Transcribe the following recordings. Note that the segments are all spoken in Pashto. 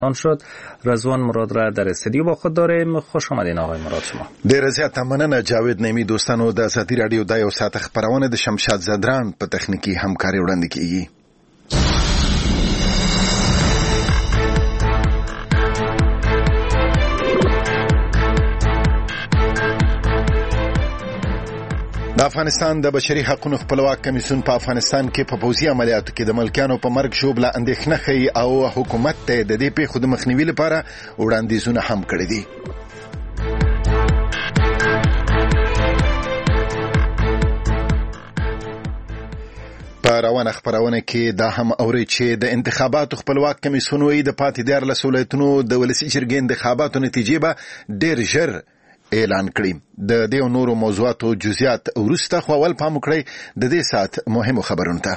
آن شد. رضوان مراد را در استودیو با خود داریم. خوش آمدین آقای مراد شما. ډیره زیاته مننه جاوید نیمی. دوستانو، د ازادي راډیو د یو ساعت خبرونه د شمشاد زدران په تخنیکی همکاري وړاندې کیږي. د افغانستان د بشري حقوقو خپلواک کمیسیون په افغانستان کې په پوځي عملیاتو کې د ملکیانو په مرګ ژوبله اندېښنه ښیي او حکومت ته د دې پیښو د مخنیوي لپاره وړاندیزونه هم کړي دي. په روانه خبرونه کې دا هم اوري چې د انتخاباتو خپلواک کمیسیون وایي د پاتې 14 ولایتونو د ولسي جرګې انتخاباتو نتیجې به ډېر ژر اعلان کړي. د دې نورو موضوعاتو جزئیات وروسته خو اول پام وکړئ د دې ساعت مهمو خبرونو ته.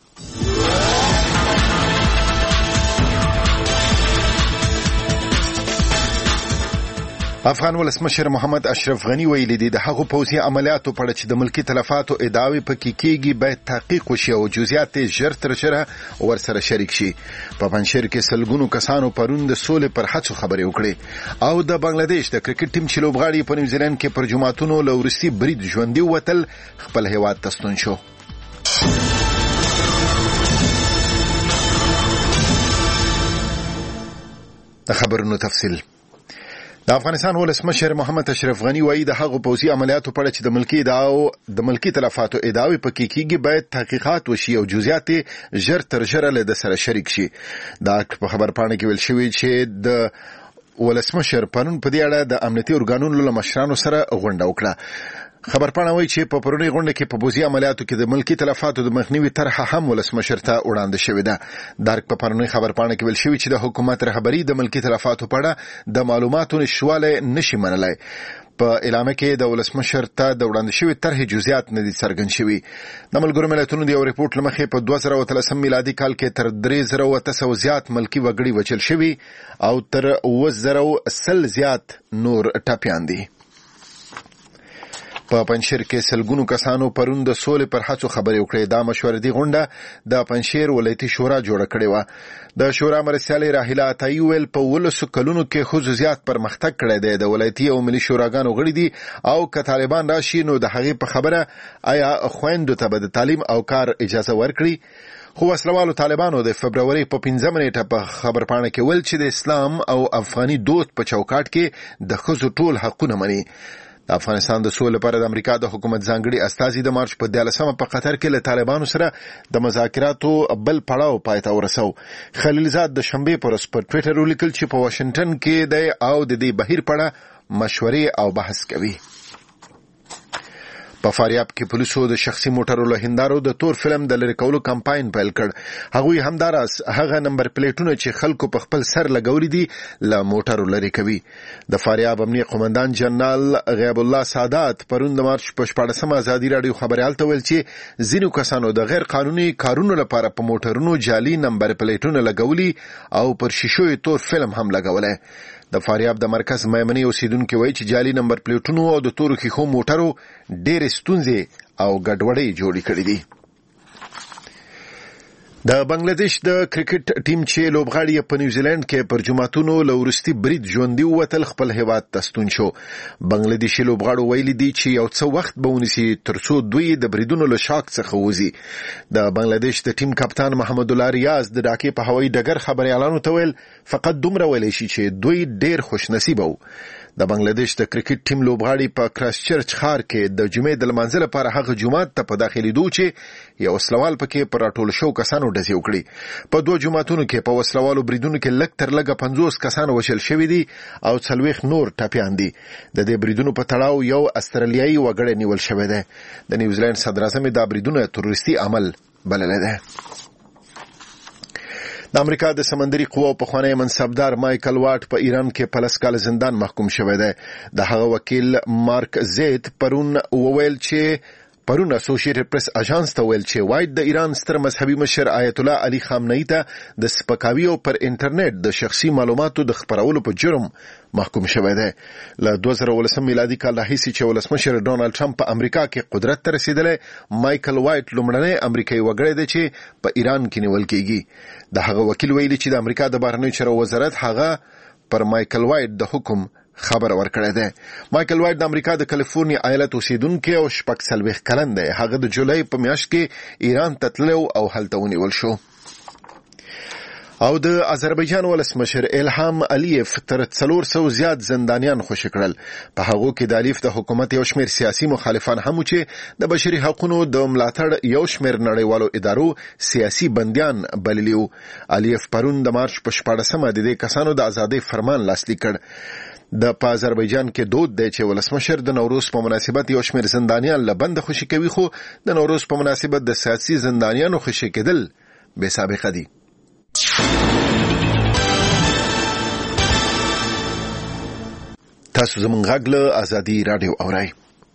افغان ولسمشر محمد اشرف غنی ویلي دي د هغو پوځي عملیاتو په اړه چې د ملکی تلفاتو ادعاوې پکې کېږي باید تحقیق وشي او جزئیات یې ژر تر ژره ورسره شریک شي. په پنجشیر کې سلګونو کسانو پرون د سولې پر هڅو خبرې وکړې او د بنگلاديش د کرکټ ټیم چې لوبغاړي په نیوزیلند کې پر جماعتونو له وروستي برید ژوندي وتل خپل هیواد ته ستون شو. د خبرونو تفصیل. د افغانستان ولسمشر محمد اشرف غنی وایي د هغو پوځي عملیاتو په اړه چې د ملکی تلفاتو ادعاوې پکې کېږي باید تحقیقات وشي او جزئیات ژر تر ژره له سره شریک شي. دا په خبر پاڼه کې ویل شوی چې د ولسمشر پرون په دې اړه د امنیتي ارګانونو له مشرانو سره غونډه وکړه. خبرپاڼه وایي چې په پرونی غونډه کې په پوځي عملیاتو کې د ملکی تلفاتو د مخنیوي طرحه هم ولسمشر ته وړاندې شوې ده. په پرونی خبرپاڼه کې ویل شوی چې د حکومت رهبری د ملکی تلفاتو په اړه د معلوماتو نشواله نشي منلای. په اعلامیه کې د ولسمشر ته د وړاندې شوی طرح جزئیات نه دي څرګند شوي. د ملګرو ملتونو د یو ریپورت لمخې په 2013 میلادي کال کې تر 3800 زیات ملکی وګړي وچل شوي او تر 2000 زیات نور ټاپیان دي. په پنجشیر کې سلګونو کسانو پرون د سولې پر هڅو خبرې وکړې. دا مشورتي غونډه د پنجشیر ولایتي شورا جوړه کړې و. د شورا مرستیالې راهیله عطایي ویل په 12 کلونو کې خو زیات پرمختګ کړی دی. د ولایتي او ملي شوراګانو غړي دي او که طالبان راشي نو د هغې په خبره آیا خویندو ته به د تعلیم او کار اجازه ورکړي. خو وسلوالو طالبانو د فبروري په 15 نیټه په خبرپاڼه کې ویل چې د اسلام او افغاني دود په چوکاټ کې د ښځو ټول حقونه مني. د افغانستان د سولې لپاره د امریکا د حکومت ځانګړي استازي د مارچ په 14 په قطر کې له طالبانو سره د مذاکراتو بل پړاو پای ته ورسو. خلیلزاد د شنبه پر ټویټر ولیکل چې په واشنگټن کې د او د دې بهیر په اړه مشورې او بحث کوي. په فاریاب کې پولیسو د شخصي موټرو له هندارو د تور فلم د لری کولو کمپاین پیل کړ. هغوی همداراز هغه نمبر پلیټونه چې خلکو په خپل سر لګولې دي له موټرو لری کوي. د فاریاب امنیه قومندان جنرال غیب الله سادات پرون د مارچ په 14 ازادي راډیو خبريال ته ویل چې ځینو کسانو د غیر قانوني کارونو لپاره په موټرونو جعلي نمبر پلیټونه لګولي او پر شیشو تور فلم هم لګولای. د فاریاب د مرکز میمنې اوسیدونکو وایي چې جعلي نمبر پلیټونو او د تورو خيخو موټرو ډېر ستونزې او ګډوډۍ جوړې کړې دي. د بنگلاديش د کرکټ ټیم چې لوبغاړي په نیوزیلند کې پر جماعتونو له وروستي برید ژوندي وتل خپل هیواد ته ستون شو. بنگلاديشي لوبغاړو ویلي دي چې یو څه وخت به ونیسي ترڅو دوی د بریدونو له شاک څخه وځي. د بنگلاديش د ټیم کپتان محمد الله ریاض د ډاکې په هوایي ډګر خبريالانو ته ویل فقط دومره ویلی شي چې دوی ډېر خوش نصیب وو. د بنگلاديش د کرکټ ټیم لوبغاړي په کرایسټ چرچ ښار کې د جمعې د لمانځه لپاره هغه جمعات ته په داخلي دوه چې یو وسلوال پکې پر راټول شو کسانو ډزې وکړي. په دوه جمعاتونو کې په وسلوالو بریدونو کې لږ تر لږه 50 کسان وشل شوي دي او 40 نور ټاپیان دي. د دې بریدونو په تړاو یو استرالیایي وګړی نیول شوی دی. د نیوزیلند صدر اعظم دا بریدونه تروریستي عمل بللی دی. د امریکا د سمندري قواو پخوانی منصبدار مایکل واټ په ایران کې په 10 کال زندان محکوم شوی دی. د هغه وکیل مارک زید پرون وویل چې پرون اسوسییټډ پریس اژانس ته ویل چې وایډ د ایران ستر مذهبي مشر آیت الله علي خامنه‌ای ته د سپکاوي او پر انټرنیټ د شخصي معلوماتو د خپرولو په جرم محکوم شوی دی. له 2019 میلادي کال راهیسې چې ولسمشر ډونالد ټرمپ په امریکا کې قدرت ته رسیدلی، مایکل وایټ لومړنی امریکایي وګړی دی چې په ایران کې نیول کیږي. د هغه وکیل ویلي چې د امریکا د بهرنیو چارو وزارت هغه پر مایکل وایټ د حکم خبر ورکړی دی. مایکل وایټ د امریکا د کالیفورنیا ایالت اوسیدونکی او 46 کلن دی. هغه د جولای په میاشت کې ایران ته تللی او هلته ونیول شو. او د آذربایجان ولسمشر الهام الیف تر 400 زیات زندانیان خوشی کړل. په هغه کې د الیف د حکومت یو شمېر سیاسي مخالفان هم چې د بشري حقوقو د ملاتړ یو شمېر نړیوالو ادارو سیاسي بنديان بللیو. الیف پرون د مارچ په 14مه د دې کسانو د ازادۍ فرمان لاسلیک کړ. د آذربایجان کې دود دی چې ولسمشر د نوروز په مناسبت یو شمېر زندانیان له بند خوشی کوي، خو د نوروز په مناسبت د سیاسي زندانیانو خوشی کېدل بې سابقه دي. تاسو زموږ غږ له ازادي رادیو اورئ.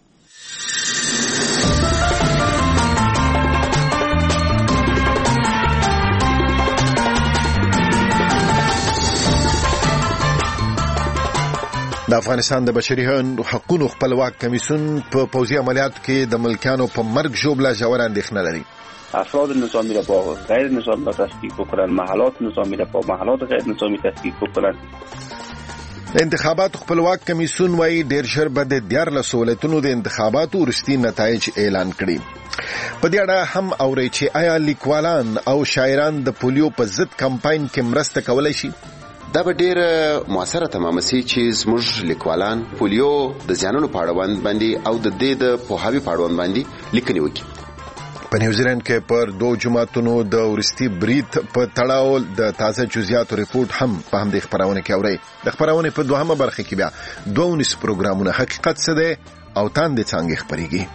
د افغانستان د بشري حقوقو خپلواک کمیسیون په پوځي عملیاتو کې د ملکیانو په مرګ ژوبله ژوره اندېښنه لري. افراد نظامی را با غیر نظامی تفکیک بکنن، محلات نظامی را با محلات غیر نظامی تفکیک بکنن. انتخابات خپلواک کمیسیون وايي ډېر ژر به د 14 ولایتونو د انتخاباتو وروستي نتایج اعلان کړي. په دې اړه هم اوري چې آیا لیکوالان او شاعران د پولیو په ضد کمپاین کې مرسته کولای شي؟ دا به ډېر موثره تمام سي چې زموږ لیکوالان پولیو د زیانونو په اړه باندې او د دې د پوهاوي په اړه باندې لیکنې وکړي. په نیوزیلند کې پر 2 جماعتونو د ورستي برید په تړاو د تازه جزئیاتو ریپورت هم په همدې خبرونه کې اوري. د خبرونه په دوهمه برخه کې بیا 12 پروګرامونه حقیقت څه دی او تاندې څنګه خبريږي.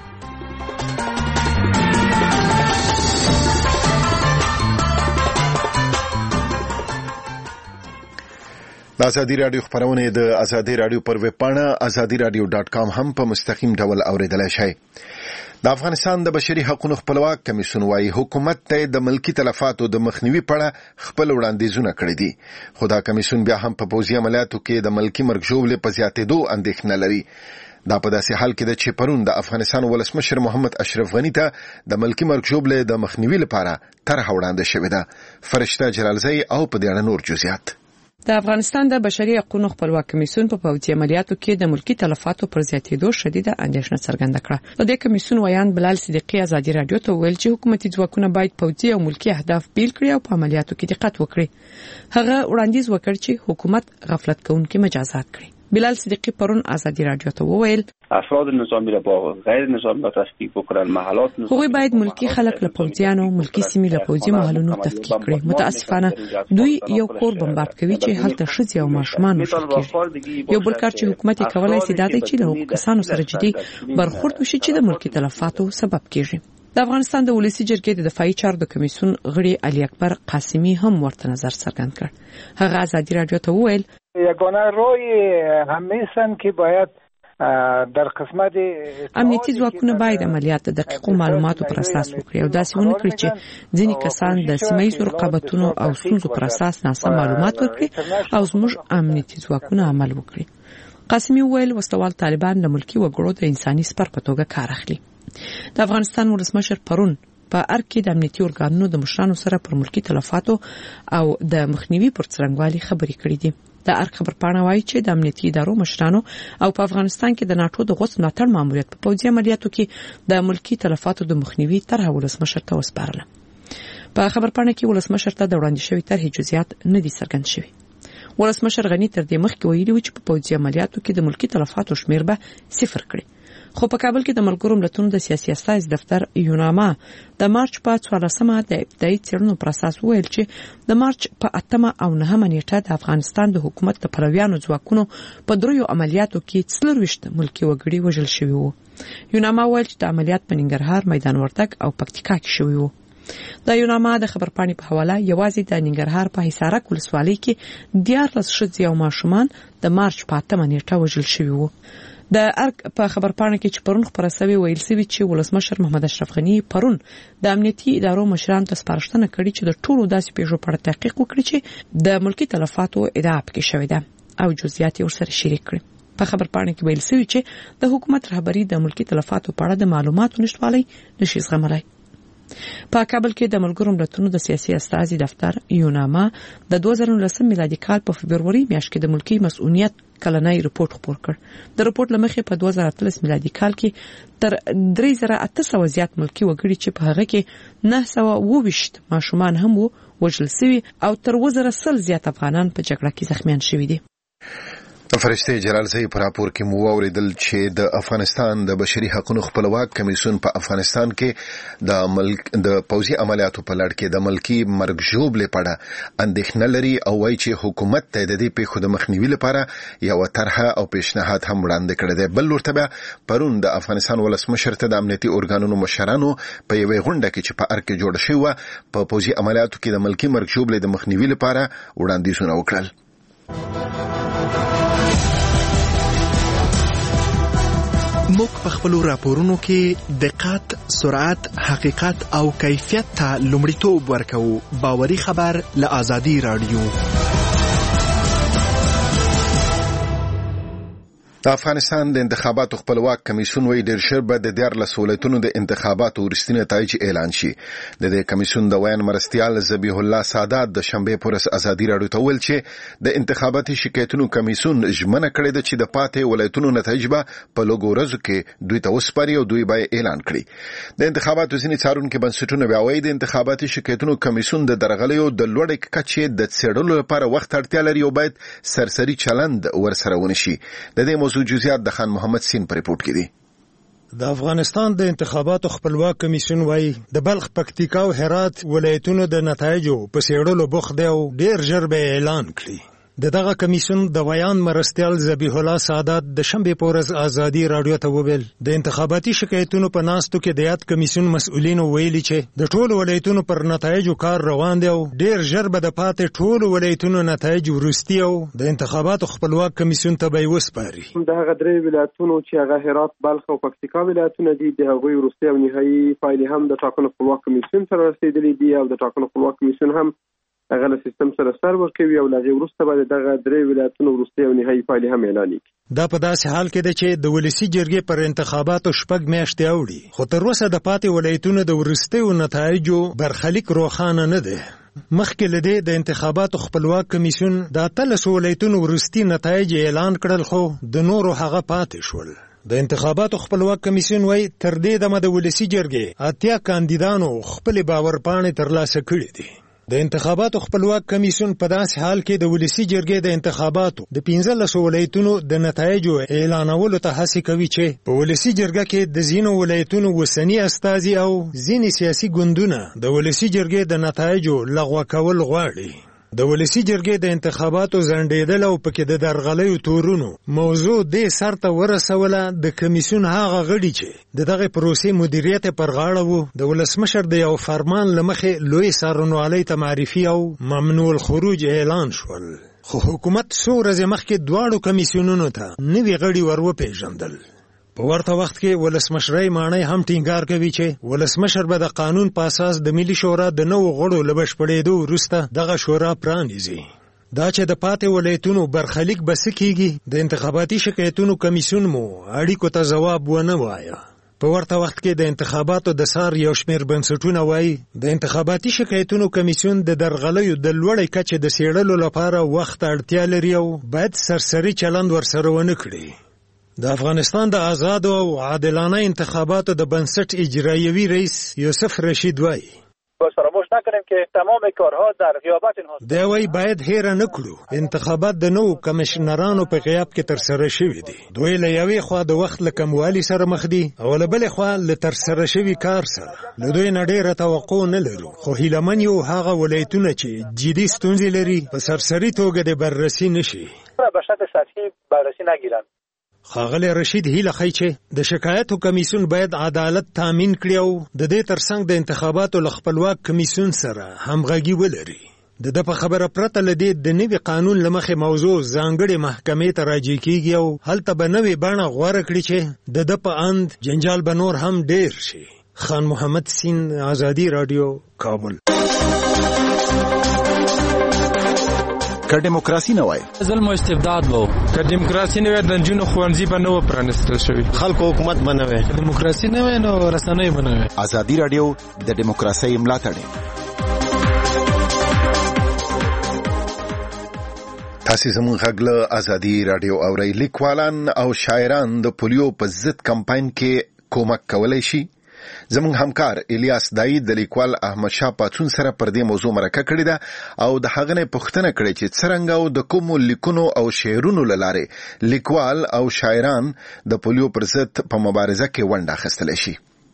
د ازادي رادیو خبرونه د ازادي رادیو پر ویب پاڼه azadiradio.com هم په مستقیم ډول اوریدلای شئ. د افغانستان د بشري حقوقو خپلواک کمیسیون وايي حکومت ته د ملکی تلفاتو د مخنیوي په اړه خپل وړاندیزونه کړی دي. خو دا کمیسیون بیا هم په پوځي عملیاتو کې د ملکی مرګ ژوبلې په زیاتېدو اندېښنه لري. دا په داسې حال کې ده چې پرون د افغانستان ولسمشر محمد اشرف غنی ته د ملکی مرګ ژوبلې د مخنیوي لپاره طرح وړاندې شوې ده. فرشته جلالزئی او په دې اړه نور جزئیات. د افغانستان د بشري حقوقو خپلواک کمیسیون په پوځي عملیاتو کې د ملکی تلفاتو پر زیاتېدو شدیده اندېښنه څرګنده کړه. د دې کمیسیون ویان بلال صدیقی ازادي رادیو ته ویل چې حکومتي ځواکونه باید پوځي او ملکی اهداف بیل کړي او په عملیاتو کې دقت وکړي. هغه وړاندیز وکړ چې حکومت غفلت کوونکي مجازات کړي. بلال صدیقی پرون ازادي رادیو ته وویل افراد نظامی را با غیر نظامی تفکیک بکنن، محلات هغوی باید ملکی خلک له پوځیانو ملکی سیمې له پوځي محلونو تفکیک کړي. متاسفانه دوی یو کور بمبارد کوي چې هلته ښځې او ماشومان وژل کېږي. یو بل کار چې حکومت کولای شي دا دی چې له کسانو سره جدي برخورد وشي چې د ملکی تلفاتو سبب کیږي. د افغانستان د ولسی جرګې د دفاعي چارو د کمیسیون غړي علي اکبر قاسمی هم ورته نظر څرګند کړ. هغه ازادي رادیو ته وویل یگانه رای همیشن که باید در قسمت امنیتي ځواکونه باید عملیات د دقیقو معلوماتو پر اساس وکړي او داسې ونه کړي چې ځینې کسان د سیمایي رقابتونو او ستونزو پر اساس ناسم معلومات ورکړي او زموږ امنیتي ځواکونه عمل وکړي. قاسمی ویل وسوال طالبان د ملکی وګړو د انساني سپر په توګه کار اخلي. د افغانستان ولسمشر پرون په ارګ کې د امنیتي ارګانونو د مشرانو سره پر ملکی تلفاتو او د مخنیوي پر څرنګوالي خبرې کړې دي. د ارګ خبرپاڼه وایي چې د امنیتي ادارو مشرانو او په افغانستان کې د ناتو د غوڅ ملاتړ ماموریت په پوځي عملیاتو کې د ملکی تلفاتو د مخنیوي طرح ولسمشر ته وسپارله. په خبرپاڼه کې ولسمشر ته د وړاندې شوی طرح جزئیات نه دي څرګند شوي. ولسمشر غنی تر دې مخکې ویلي و چې په پوځي عملیاتو کې د ملکی تلفاتو شمیر به 0 کړي. خو په کابل کې د ملګرو ملتونو د سیاسي استازي دفتر یوناما د مارچ په 14مه د ابتدایي څېړنو پر اساس ویل چې د مارچ په 8مه او 9مه نیټه د افغانستان د حکومت د پلویانو ځواکونو په دریو عملیاتو کې 40 ملکی وګړي وژل شوي وو. یوناما ویل چې د عملیات په ننګرهار، میدان وردګ او پکتیکا کې شوي وو. د یوناما د خبرپاڼې په حواله یوازې د ننګرهار په حصارک ولسوالۍ کې 14 ښځې او ماشومان د مارچ په 8مه نیټه وژل شوي وو. د ارګ په خبرپاڼه کې چې پرون خبره شوې ویل شوی چې ولسمشر محمد اشرف غنی پرون د امنیتي ادارو مشرانو ته سپارښتنه کړې چې د ټولو داسې پیښو په اړه تحقیق وکړي چې د ملکی تلفاتو ادعا پکې شوې ده او جزئیات یې ورسره شریک کړي. په خبرپاڼه کې ویل شوی چې د حکومت رهبری د ملکی تلفاتو په اړه د معلوماتو نشټوالي نشي زغملای. په کابل کې د ملګرو ملتونو د سیاسي استازي دفتر یوناما د 2019 میلادي کال په فبرवरी میاشت کې د ملکی مسؤلیت کلنۍ رپورت خپور کړ. د رپورت لمخې په 2013 میلادي کال کې تر 3800 زیات ملکی وګړي چې په هغه کې 920 ماشومان هم وژل شوي او تر 1000 زیات افغانان په جګړه کې زخمیان شوي دي. فرشته جلال زئی پر راپور کې مو اوریدل چې د افغانستان د بشري حقوقو خپلواک کمیسیون په افغانستان کې د پوځي عملیاتو په لړ کې د ملکی مرګ ژوبلې پړه اندېښنه لري او وايي چې حکومت ته د دې پیښو د مخنیوي لپاره یو طرحه او پیشنهاد هم وړاندې کړی دی. بل ورته پرون د افغانستان ولسمشر ته د امنیتي ارګانونو مشرانو په یوې غونډه کې چې په ارګ کې جوړ شوی و په پوځي عملیاتو کې د ملکی مرګ ژوبلې د مخنیوي لپاره وړاندیزونه وکړل. موږ په خپل راپورونو کې دقت، سرعت، حقیقت او کیفیت ته لومړیتوب ورکوو. باوري خبر له آزادي رادیو. د افغانستان د انتخاباتو خپلواک کمیسیون وی ډیر ژر به د 14 ولایتونو د انتخاباتو وروستي نتایج اعلان شي. د دې کمیسیون د ویان مرستیال ذبیح الله سادات د شنبه پورس ازادي راډیو ته ویل چې د انتخاباتي شکایتونو کمیسیون ژمنه کړې ده چې د پاتې ولایتونو نتایج به په لږو ورځو کې دوی ته وسپاري او دوی به اعلان کړي. د انتخاباتو ځینې څارونکو بنسټونه بیا وایي د انتخاباتي شکایتونو کمیسیون د درغلیو د لوړې کچې د څېړلو لپاره وخت اړتیا لري او باید سرسري چلند ورسره ونشي. د دې موضوع جزئیات د خان محمد سین پر ریپورت کې دي. د افغانستان د انتخاباتو خپلواک کمیسیون وايي د بلخ، پکتیکا او هرات ولایتونو د نتایجو په څېړلو بوخت دی او ډیر ژر به اعلان کړي. دغه کمیسیون د ویان مرستیال ذبیح الله سادات د شنبه پورز آزادي رادیو ته وویل د انتخاباتي شکایتونو په ناستو کې د یاد کمیسیون مسؤلین ویلي چې د ټولو ولایتونو پر نتایجو کار روان دی او ډیر ژر به د پاتې ټولو ولایتونو نتایج ورستي او د انتخاباتو خپلواک کمیسیون ته به وسپاري. دغه درې ولایتونو چې هغه هرات، بلخ او پکتیکا ولایتونه دي د هغوی ورستي او نهایي فایل هم د ټاکنو خپلواک کمیسیون سره رسیدلي دي او د ټاکنو خپلواک کمیسیون هم هغه له سیستم سره سر ورکوي او لږه وروسته به دغه درې ولایتونو وروستي او نهایي فایل هم اعلان کړي. دا په داسې حال کې ده چې د ولسی جرګې پر انتخاباتو شپږ میاشتې اوړي خو تر اوسه د پاتې ولایتونو د وروستیو نتایجو برخلیک روښانه نه دی. مخکې له دې د انتخاباتو خپلواک کمیسیون د 13 ولایتونو وروستي نتایج اعلان کړل خو د نورو هغه پاتې شول. د انتخاباتو خپلواک کمیسیون وايي تر دې دمه د ولسی جرګې 80 کاندیدانو خپل باورپاڼې ترلاسه کړې دي. د انتخاباتو خپلواک کمیسیون په داسې حال کې د ولسی جرګې د انتخاباتو د 15 ولایتونو د نتایجو اعلانولو ته هڅه کوي چې په ولسی جرګه کې د ځینو ولایتونو وسنی استازي او ځینې سیاسي ګوندونه د ولسی جرګې د نتایجو لغوه کول غواړي. د ولسی جرګې د انتخاباتو ځنډېدل او پکې د درغلیو تورونو موضوع د سرته ورسوله د کمیسیون هغه غړي چې دغه پروسې مدیریت پر غاړه وو د ولسمشر د یو فرمان لمخې لوی څارنوالۍ ته معرفي او ممنوع الخروج اعلان شول. خو حکومت څو ورځې مخکې دواړو کمیسیونونو ته نوي غړي وروپېژندل. په ورته وخت کې ولسمشرۍ ماڼۍ هم ټینګار کوي چې ولسمشر به د قانون په اساس د ملي شورا د نوو غړو له بشپړېدو وروسته دغه شورا پرانیزي. دا چې د پاتې ولایتونو برخلیک به څه کېږي د انتخاباتي شکایتونو کمیسیون مو اړیکو ته ځواب ونه وایه. په ورته وخت کې د انتخاباتو د سار یو شمېر بنسټونه وایي د انتخاباتي شکایتونو کمیسیون د درغلیو د لوړې کچې د څېړلو لپاره وخت اړتیا لري او باید سرسري چلند ورسره ونه کړي. د افغانستان د آزادو او عادلانه انتخاباتو د بنسټ اجرایوي رئیس یوسف رشید وایي فراموش نکنیم که تمام کارها در غیابت اینها دی وایي باید هیر نه کړو انتخابات د نوو کمشنرانو په غیاب کې ترسره شوي دي. دوی له یوې خوا د وخت له کموالي سره مخ دي او له بلې خوا له ترسره شوي کار سره له دوی نه ډېره توقع نه لرو خو هیلهمن یو هغه ولایتونه چې جدي ستونزې لري په سرسري توګه د بررسي نشي به شکل سطحي بررسی نگیرن. ښاغلی رشید هیله ښیي چې د شکایتو کمیسیون باید عدالت تامین کړي او د دې ترڅنګ د انتخاباتو له خپلواک کمیسیون سره همغږي ولري. د په خبره پرته لدی د نوي قانون لمخه موضوع ځانګړي محکمې ته راجع کیږي او هلته به نوې بڼه غوړه کړي چې د په اند جنجال به نور هم ډیر شي. خان محمد سین، آزادی رادیو، کابل. که دیموکراسي نه وای ظلم او استبداد وو، که دیموکراسي نه وای د جنونو خوانزي به نه و پرانستل شوی، خلکو حکومت به نه وای، دیموکراسي نه وای نو رسنۍ به نه وای. آزادی رادیو د دیموکراسي ملاتړ. تاسو زموږ غږ له آزادی رادیو اورئ. لیکوالان او شاعران د پولیو په ضد کمپاین کې کومک کولای شي. زموږ همکار الیاس دای د لیکوال احمد شاه پاتون سره پر دې موضوع مرکه کړې ده او د هغه نه پوښتنه کړې چې څرنګه او د کوم لیکونو او شعرونو لاره لیکوال او شاعران د پولیو پر ضد په مبارزه کې ونډه اخیستلی شي.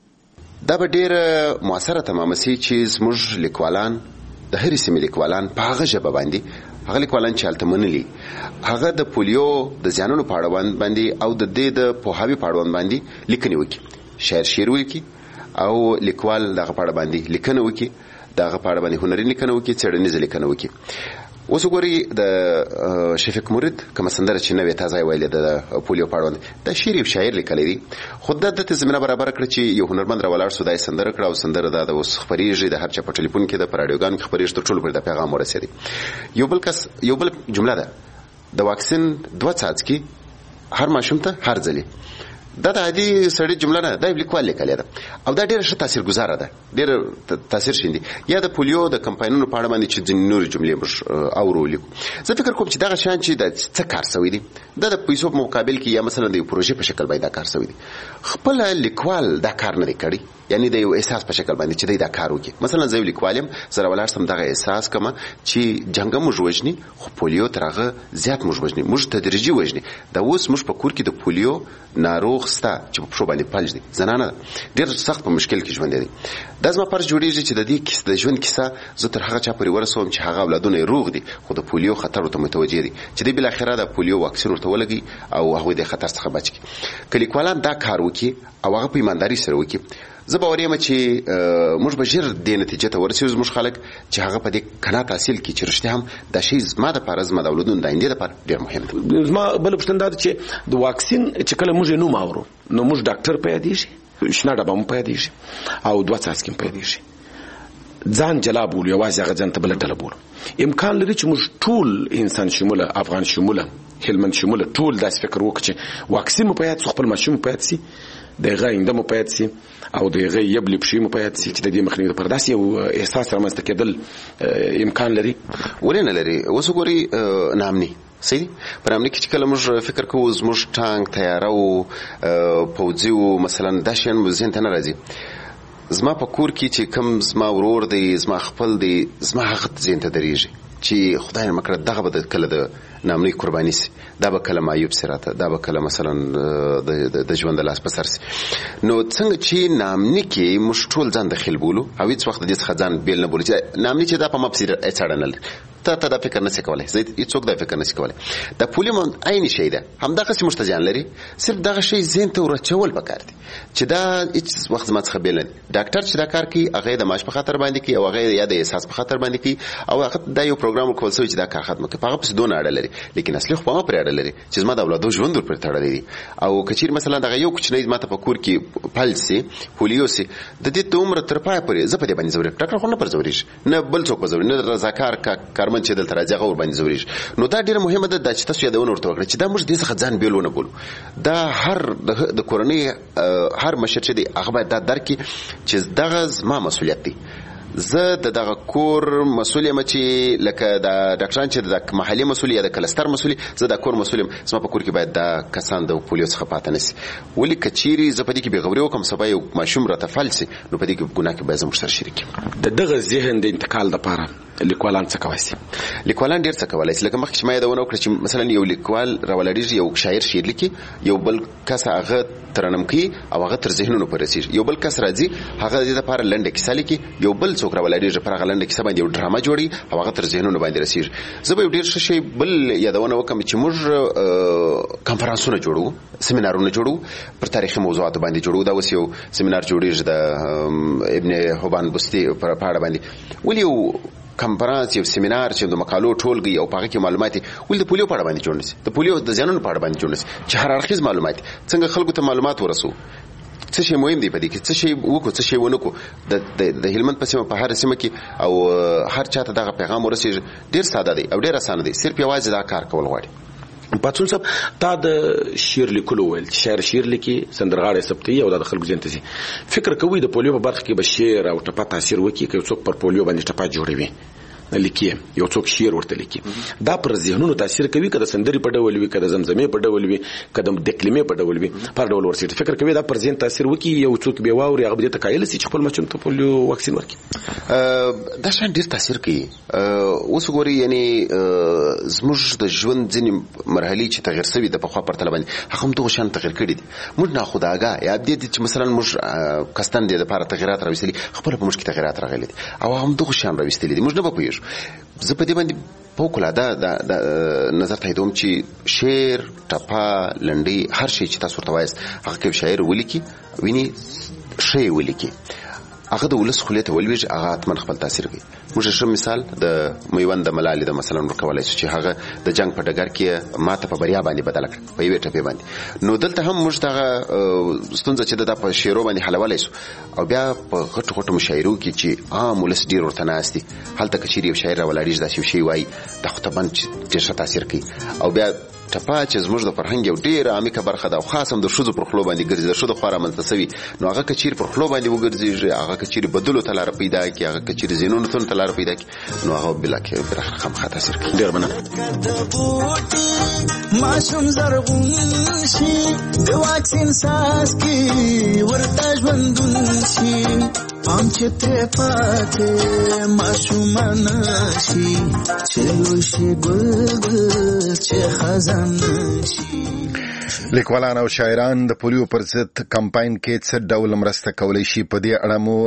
دا به ډېره مؤثره تمامه سي چې زموږ لیکوالان د هرې سیمې لیکوالان په هغه ژبه باندې، هغه لیکوالان چې هلته منلي هغه د پولیو د زیانونو په اړوند باندې او د دې د پوهاوي په اړوند باندې لیکنې وکړي، شعر ولیکي او لیکوال دغه په اړه باندې لیکنه وکړي، دغه په اړه باندې هنري لیکنه وکړي، څېړنیزه لیکنه وکړي. اوس وګورئ د شفیق مرید کومه سندره چې نوې تازه یې ویلې د پولیو په اړوند، د شعر یو شاعر لیکلی دی، خو دا دته زمینه برابره کړه چې یو هنرمند راولاړ سو، دا یې سندره کړه او سندره دا د اوس خپرېږي، د هر چا په ټلیفون کې ده، په راډیوګانو کې خپرېږي، تر ټولو پورې د پیغام ورسېدی. یو بل جمله ده د واکسین 2 څاڅکي هر ماشوم ته هر ځلې، دا د عادي سړی جمله نه، دا لیکوال لیکلې ده او دا ډېره ښه تاثیرګذاره ده، ډېره تاثیر شیندي. یا د پولیو د کمپاینونو په اړه باندې چې ځینې نورې جملې موږ اورو لیکو. زه فکر کوم چې دغه شیان چې د څه کار سوی دي دا د پیسو په مقابل کې یا مثلا د یو پروژې په شکل باندې دا کار سوی دي، خپله لیکوال دا کار نه دی کړی، یعنی د یو احساس په شکل باندې چې دی دا کار وکړي. مثلا زه یو لیکوال یم، زه راولاړ سم دغه احساس کوم چې جنګ موږ وژني خو پولیو تر هغه زیات موږ وژني، موږ تدریجي وژني. دا اوس موږ په کور کې د پولیو ناروغ ستا چې په پښو باندې فلج دي، زنانه ډېر سخت په مشکل کې ژوند دي. دا زما فرض جوړېږي چې د دې کیسه د ژوند کیسه زه تر هغه چا پورې ورسوم چې هغه اولادونه یې روغ دي خو د پولیو خطر ورته متوجه دي، چې دی بالاخره د پولیو واکسین ورته ولګي او هغوی د خطر څخه بچ کړي. که لیکوالان دا کار وکړي او هغه په ایمانداري سره وکړي، زه باور یم چې موږ به ژر دې نتیجې ته ورسېږو، زموږ خلک چې هغه په دې قناعت حاصل کړي چې رښتیا هم دا شی زما دپاره، زما د اولادونو د آیندې دپاره ډېر مهم دی. زما بله پوښتنه دا ده چې د واکسین چې کله موږ یې نوم اورو نو موږ ډاکټر په یادېږي، شنه ډبه مو په یادېږي او 2 څاڅکي په یادېږي، ځان جلا بولو، یوازې هغه ځان ته بله ډله بولو. امکان لري چې موږ ټول انسان شموله، افغان شموله، هلمند شموله، ټول داسې فکر وکړو چې واکسین مو په یاد سو، خپل ماشوم مو په یاد سي، د هغه آینده مو په یاد سي او د هغه یبلې پښې مو په یاد سي، چې د دې مخنیوي لپاره داسې یو احساس رامنځته کېدل امکان لري. ولې نه لري؟ اوس وګورئ نامني صحیح په نامني کې چې کله موږ فکر کوو زموږ ټانک، تیاره او پوځي او مثلا دا شیان مو ذهن ته نه راځي. زما په کور کې چې کوم زما ورور دی، زما خپل دی، زما هغه ذهن ته درېږي چې خدای نه مکړه دغه به کله د نامنۍ قرباني سي، دا به کله معیوب سي راته، دا به کله مثلا د ژوند د لاس په سر سي. نو څنګه چې نامني کې موږ ټول ځان دخیل بولو او هیڅ وخت د دې څخه ځان بیل نه بولو چې نامني چې دا په ما پسې څېړنه لري، ته دا فکر نشي کولای، هیڅوک دا فکر نشي کولای. دا پولیو عین شی ده، همدغسې موږ ته زیان لري، صرف دغه شی ذهن ته ورچول پکار دي چې دا هیڅ وخت زما څخه بیل نه دي. ډاکټر چې دا کار کوي هغه د معاش په خاطر باندې کوي او هغه یا د احساس په خاطر باندې کوي او هغه دا یو پروګرام ورکول شوی چې دا کار ختم کړي، په هغه پسې دونه اړه لري، لیکن اصلي خو په ما پرې اړه لري چې زما د اولادو ژوند ورپورې تړلی دی. او که چېرې مثلا دغه یو کوچنی زما ته په کور کې فلج سي، پولیو سي، د دې ته عمره تر پایه پورې زه په دې باندې ځورېږم، ډاکټر خو نه پر ځورېږي، نه بل څوک په ځورېږي، نه رضاکار کارمند چې دلته راځي هغه باندې ځورېږي. نو دا ډیره مهمه ده چې تاسو یادونه ورته وکړئ چې دا موږ دې څخه ځان بیلونه بولو. دا هر د کورنۍ هر مشر چې دی هغه باید دا درک کړي چې دغه زما مسؤلیت دی. زه د دغه کور مسؤل یم چې لکه د ډاکټران چې د محلي مسؤل یا د کلستر مسؤل، زه د کور مسؤل یم، زما په کور کې باید دا کسان د پولیو څخه پاتې نه سي. ولې که چیرې زه په دې کې بېغوري وکړم سبا یو ماشوم راته فلج سي نو په دې کې ګناه کې باید زه موږ سره شریک یم. د دغه ذهن د انتقال دپاره لیکوالان څه کولی سي؟ لیکوالان ډېر څه کولی سي. لکه مخکې چې ما یادونه وکړه چې مثلا یو لیکوال راولاړېږي، یو شاعر شعر لیکي، یو بل کس هغه ترنم کوي او هغه تر ذهنونو پورې رسېږي، یو بل کس راځي هغه د دې دپاره لنډه کیسه لیکي، یو بل څوک راولاړېږي پر هغه لنډه کیسه باندې یو ډرامه جوړوي او هغه تر ذهنونو باندې رسېږي. زه به یو ډېر ښه شی بل یادونه وکړم چې موږ کنفرانسونه جوړوو، سیمینارونه جوړوو، پر تاریخي موضوعاتو باندې جوړوو. دا اوس یو سیمینار جوړېږي د ابن حبان بستي په اړه باندې. ولې یو کنفرانس یو سیمینار چې د مقالو ټولګي او پاګه کې معلومات ول د پولیو په اړه باندې جوړ نشي د پولیو د ځانونو په اړه باندې جوړ نشي چې هر اړخیز معلومات څنګه خلکو ته معلومات ورسو څه شی مهم دی په دې کې څه شی وکړو څه شی ونه کو د هلمند په سیمه په هر سیمه کې او هر چاته دغه پیغام ورسېږي ډیر ساده دی او ډیر اسانه دی صرف یوازې دا کار کول غواړي پاتون صاحب تا د شعر لیکلو ویل شعر لیکي سندرغاړي سپتي او د خلکو ځنته فکر کوي د پولیو په برخه کې به شعر او ټپه تاثیر وکړي که څوک پر پولیو باندې ټپه جوړوي لیکي یو څوک شعر ورته لیکي دا پر ذهنونو تاثیر کوي کله سندري په ډول وي کله زمزمه په ډول وي کله د کلمې په ډول وي په ډول ورسېټ فکر کوي دا پر ذهن تاثیر وکړي یو څوک به واوري هغه دې تکایل سي چې خپل مچم ته پولیو واکسین ورکړي دا شان ډیر تاثیر کوي اوس ګوري یعنی زموږ د ژوند ځینې مرحلې چې تغیر شوي د پخوا پر طلبان هغه هم دغه شان تغیر کړي دي موږ نه خداګه یا دې چې مثلا موږ کستان دې لپاره تغیرات راوستلي خپل په موږ کې تغیرات راغلي او هم دغه شان راوستلي دي موږ نه پوهیږو زه په دې باندې پوکلا دا نظر ته دوم چې شعر ټپه لنډي هر شي چې تاسو ورته وایست هغه کې شاعر ولیکي ویني شی ولیکي هغه د ولس خلیته ولويږي هغه اتمن خپل تاثیر کوي موږ شم مثال د میوند ملالي د مثلا ورکولای چې هغه د جنگ په ډګر کې ماته په بریا باندې بدل کړ په یوه ټپه باندې نو دلته هم موږ دغه ستونزه چې د په شعرو باندې حلولای شو او بیا په غټو مشاعرو کې چې عام ولس ډیر ورته ناستي هلته کچيري یو شاعر ولاړیږي دا شی وای د خطبان ډیر تاثیر کوي او بیا ټپه چې زموږ د فرهنګ یو ډیر عامه برخه ده او خاصم د شذو پر خلو باندې ګرځي د شذو خورا منتسوي نو هغه کچیر پر خلو باندې وګرځي هغه کچیر بدلو تلار پیدا کی هغه کچیر زینونو تلار پیدا کی نو هغه بلا کې برخه خام خاطر سر کی ډیر مننه ماشوم زرغون شي د واکسین ساس کی ورته ژوندون شي ام چې ته پاتې ماشوم نشي چې شي ګل چې خزان شي لیکوالان او شاعران د پولیو پر ضد کمپاین کې څه ډول مرسته کولای شي په دې اړه مو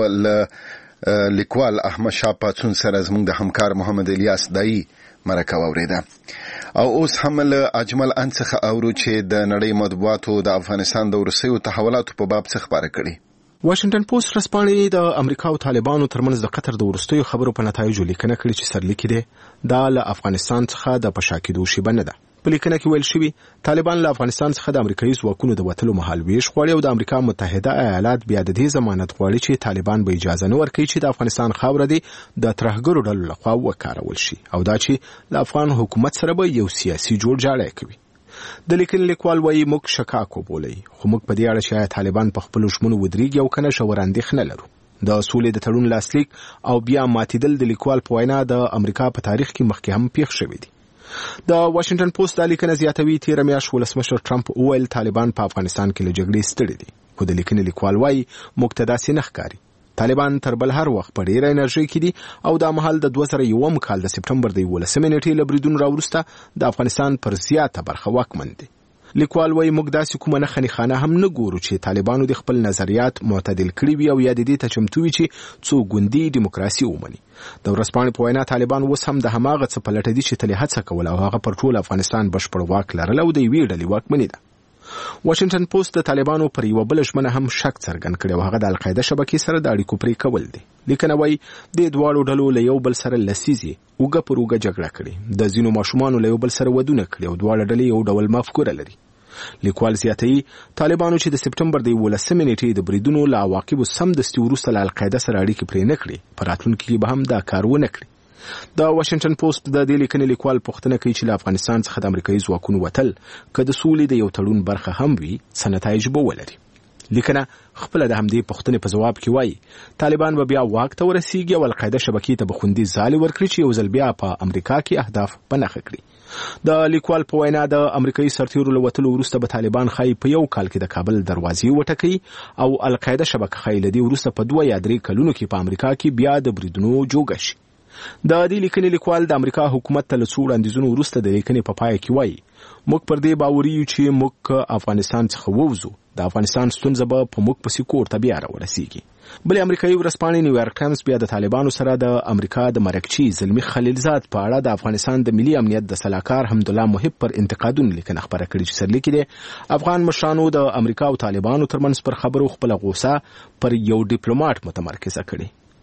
لیکوال احمد شاه پاتون سره زموږ د همکار محمد الیاس دای مرکه اوریده او اوس هم له اجمل انڅخه اورو چې د نړۍ مطبوعاتو د افغانستان د وروستیو تحولاتو په باب څه خبره کړي واشنگټن پوسټ رسپانې د امریکا او طالبانو ترمنځ د قطر د وروستیو خبرو په نتایجو لیکنه کړې چې سرلیکي ده دا له افغانستان څخه د پشاکیدو شی بنه ده په لیکنه کې ویل شوی طالبان له افغانستان څخه د امریکایي ځواکونو د وټلو مهال ویش غواړي او د امریکا متحده ایالات بیا د دې ضمانت غواړي چې طالبان به اجازه نه ورکړي چې د افغانستان خاوره دي د ترهګرو ډلو لخوا وکارول شي او دا چې د افغان حکومت سره به یو سیاسي جوړجاړی کوي د لیکن لیکوال وایي موږ شکاکو بولي خو موږ په دې اړه چې طالبان په خپل ژمنو ودرېږي او کنه شور اندېښنه لرو د سولې د تړون لاسلیک او بیا ماتیدل د لیکوال په وینا د امریکا په تاریخ کې مخکې هم پیښ شوی دی د واشنگټن پوسټ د لیکنې زیاتوي تیر میاشت ولسمشر ټرمپ وویل طالبان په افغانستان کې له جګړې ستړي دي خو د لیکنې لیکوال وایي مقتدا سي نه ښکاري طالبان تر بل هر وخت په ډیره انرژي کې دي او د مهال د 2001 کال د سپټمبر د 18 نیټې لبریدون راورسته د افغانستان پر زیاته برخه واکمن دي لیکوال وایي موږ داسې کومه نه خنیخانه هم نه ګورو چې طالبانو د خپل نظریات معتدل کړي وي او یا د دې ته چمتو وي چې څو ګوندي دیموکراسي ومني د ورسپانې په وینا طالبان اوس هم د هماغه څه په لټه دي چې تل هڅه کوله او هغه پر ټول افغانستان بشپړ واک لرل او د یوې ډلې واکمني ده واشنگټن پوسټ د طالبانو پر یو بل ژمنه هم شک څرګند کړي او هغه د القاعده شبکې سره د اړیکو پرې کول دي لیکنه وایي د دوالو ډلو له یو بل سره لسیزي اوګه پر اوګه جګړه کړي د ځینو ماشومانو له یو بل سره ودونه کړي او دواړه ډلې یو ډول مفکوره لري لیکوال زیاتوي طالبانو چې د سپټمبر د 18 نیټې د بریدونو له عواقبو سمدستي وروسته له القاعده سره اړیکې پرې نه کړي په راتلونکي کې به هم دا کار ونه کړي د واشنگټن پوسټ د دې لیکنې لیکوال پوښتنه کوي چې له افغانستان څخه د امریکایي ځواکونو وتل که د سولې د یو تړون برخه هم وي څه نتایج به ولري لیکنه خپل د همدې پوښتنې په جواب کې وایي طالبان به بیا واک ته ورسیږي او القاعده شبکې ته به خوندي ځالې ورکړي چې یو ځل بیا په امریکا کې اهداف پنهخه کړي د لیکوال په وینا د امریکایي سرتیرو له وتلو وروسته به طالبان خای په یو کال کې د کابل دروازې وټکي او القاعده شبکه خای لدی وروسته په 2 یا 3 کلونو کې په امریکا کې بیا د بریدونو جوګه شي د دې لیکنې لیکوال د امریکا حکومت ته له څو وړاندیزونو وروسته د لیکنې په پای کې وایي موږ پر دې باوري یو چې موږ افغانستان څخه ووځو د افغانستان ستونزه به په موږ پسې کور ته بیا راورسیږي بلې امریکایي ورځپاڼې نیویارک ټایمز بیا د طالبانو سره د امریکا د مرکچی زلمی خلیلزاد په اړه د افغانستان د ملي امنیت د سلاکار حمدالله محب پر انتقادونه لیکنه خبره کړې چې سرلیکي دي افغان مشرانو د امریکا او طالبانو ترمنځ پر خبرو خپل غوسه پر یو ډیپلوماټ متمرکزه کړي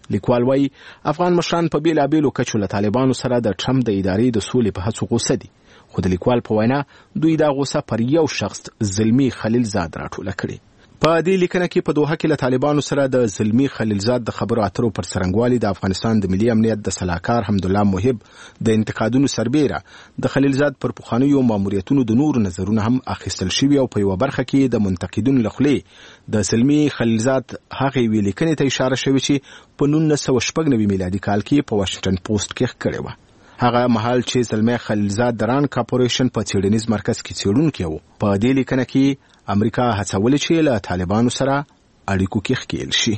لیکوال وايي افغان مشران په بیلابیلو کچو له طالبانو سره د ټرمپ د ادارې د سولې په هڅو غوسه دي، خو د لیکوال په وینا دوی دا غوسه پر یو شخص زلمی خلیلزاد راټوله کړي. په دې لیکنه کې په دوحه کې له طالبانو سره د زلمی خلیلزاد د خبرو اترو پر څرنګوالي د افغانستان د ملي امنیت د سلاکار حمدالله محب د انتقادونو سربیره د خلیلزاد پر پخوانیو ماموریتونو د نورو نظرونه هم اخیستل شوي او په یوه برخه کې د منتقدینو له خولې د زلمی خلیلزاد هغې یوې لیکنې ته اشاره شوې چې په 1996 میلادي کال کې په واشنګټن پوسټ کې خپرې وه. هغه مهال چې زلمی خلیلزاد د ران کارپوریشن په څېړنیز مرکز کې څېړونکی و، په دې لیکنه کې امریکا هڅولې چې له طالبانو سره اړیکو کې ښکېل شي.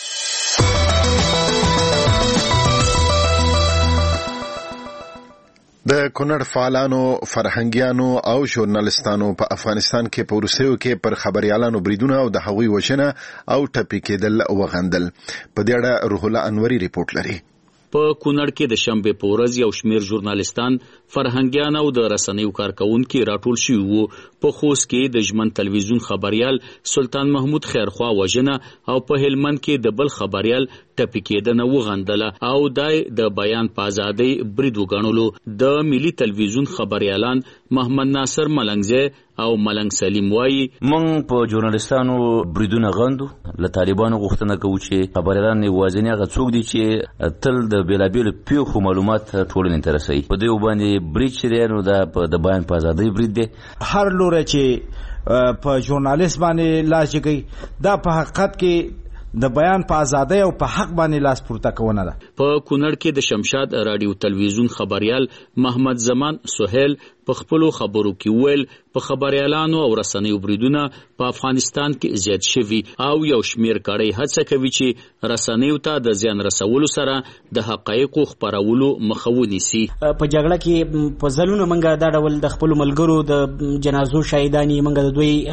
د کونړ فعالانو، فرهنګیانو او ژورنالستانو په افغانستان کې په وروستیو کې پر خبريالانو بریدونه او د هغوی وژنه او ټپي کېدل وغندل. په دې اړه روح الله انوري ریپورت لري. په کونړ کې د شنبې په ورځ یو شمېر ژورنالستان، فرهنګیان او د رسنیو کارکونکي راټول شوي وو. په خوست کې د ژمن تلویزیون خبريال سلطان محمود خیرخوا وژنه او په هلمند کې د بل خبريال ټپي کېدنه وغندله او دای د بیان په ازادۍ برید وګڼلو. د ملي تلویزیون خبريالان محمد ناصر ملنګزی او ملنګ سلیم وایي مونږ په ژورنالستانو بریدونه غندو. له طالبانو غوښتنه کوو چې خبريالان یوازینی هغه څوک دي چې تل د بیلابیلو پیښو معلومات ټولنې ته رسوي. په دې باندې برید چې دی نو دا د بیان په ازادۍ برید دی. هر لوری چې په ژورنالیست باندې لاس جګوي دا په حقیقت کې د بیان په ازادۍ او په حق باندې لاس پورته کونه ده. په کونړ کې د شمشاد رادیو تلویزیون خبريال محمد زمان سهیل په خپلو خبرو کې ویل په خبريالانو او رسنیو بریدونه په افغانستان کې زیات شوي او یو شمیر کړي هڅه کوي چې رسنیو ته د زیان رسولو سره د حقایقو خبرولو مخه ونیسي. په جګړه کې په ځلونو منګه دا ډول د خپل ملګرو د جنازو شهیدانی منګه د دوی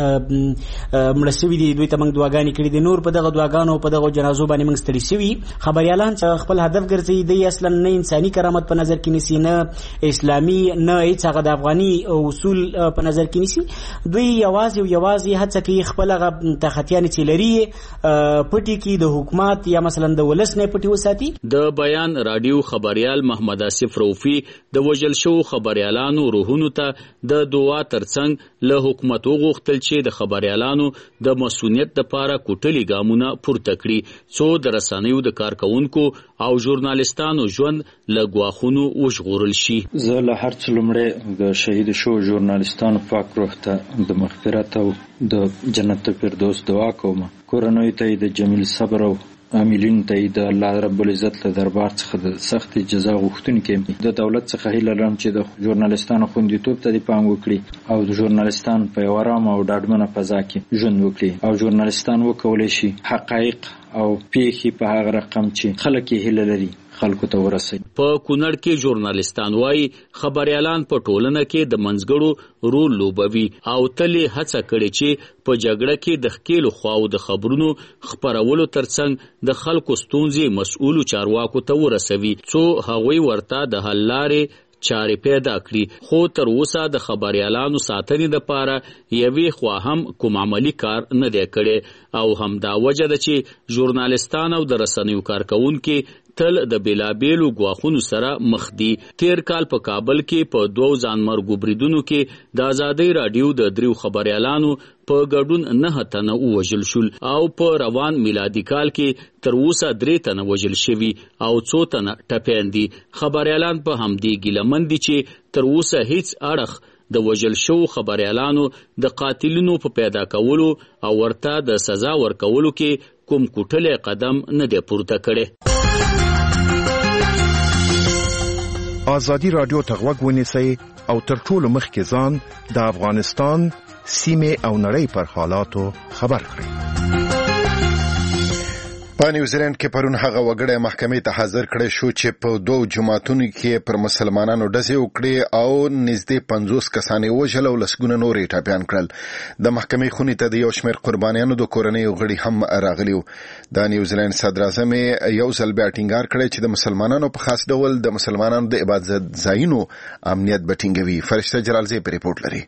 مړسوي دي، دوی ته منګ دعاګانې کړې دي. نور په دغه دعاګانو په دغه جنازو باندې منګ ستړي شوي. خبريالان چې خپل هدف ګرځي دی اصلا نه انساني کرامت په نظر کې نیسي، نه اسلامي، نه هیڅ هغه د افغاني اصول په نظر کې نیسي. دوی یوازې هڅه کوي خپل هغه تخطیانې چې لري پټي کې د حکومت یا مثلا د ولس نه پټي وساتي. د بیان رادیو خبريال محمد آصف روفي د وژل شو خبريالانو روحونو ته د دعا ترڅنګ له حکومت وغوښتل چې د خبريالانو د مسؤلیت لپاره کوټلي ګامونه پورته کړي څو د رسنیو د کارکونکو او ژورنالستانو ژوند له ګواښونو وژغورل شي. زه له هر څه لومړی د شهید شو ژورنالستانو پاک روح ته د مغفرت او د جنت فردوس دعا کوم. کورنۍ ته د جمیل صبر او عاملین ته د الله رب العزت له دربار څخه د سخت جزا غوښتونکي. د دولت څخه هیله لرم چې د ژورنالستانو خوندیتوب ته پام وکړي او د ژورنالستان په یو آرام او ډاډمنه فضا کې ژوند وکړي او ژورنالستان وکولای شي حقایق او پیښې په هغه رقم چې خلک یې هیله لري خلکو ته ورسوي. په کونړ کې ژورنالستان وایي خبريالان په ټولنه کې د منځګړو رول لوبوي او تل هڅه کړي چې په جګړه کې د ښکیلو خواو د خبرونو خپرولو ترڅنګ د خلکو ستونزې مسؤلو چارواکو ته ورسوي څو هغوی ورته د حل لارې چارې پیدا کړي. خو تر اوسه د خبريالانو ساتنې لپاره یوې خوا هم کوم عملی کار نه دی کړی او همدا وجه ده چې ژورنالستان او د رسنیو کارکونکي تل د بیلابیلو ګواښونو سره مخ دي. تیر کال په کابل کې په 2 ځانمرګو بریدونو کې د ازادۍ رادیو د 3 خبريالانو په ګډون 9 تنه وژل شول او په روان میلادي کال کې تر اوسه 3 تنه وژل شوي او 2 تنه ټپیان دي. خبريالان په همدې ګیلمن دي چې تر اوسه هیڅ اړخ د وژل شو خبريالانو د قاتلینو په پیدا کولو او ورته د سزا ورکولو کې کوم کوټلې قدم نه دی پورته کړی. آزادی رادیو ته غوږ ونیسئ او تر ټولو مخکې ځان د افغانستان، سیمې او نړۍ پر حالاتو خبر کړئ. په نیوزیلند کې پرون هغه وګړی محکمې ته حاضر کړی شو چې په 2 جماعتونو کې پر مسلمانانو ډزې وکړې او نږدې 50 کسان یې وژل او لسګونه نور یې ټپیان کړل. د محکمې خونې ته د یو شمېر قربانیانو د کورنیو غړي هم راغلي وو. د نیوزیلند صدر اعظم یو ځل بیا ټینګار کړی چې د مسلمانانو په خاص ډول د مسلمانانو د عبادت ځایونو امنیت به ټینګوي. فرشته جلالزی په ریپورت لري.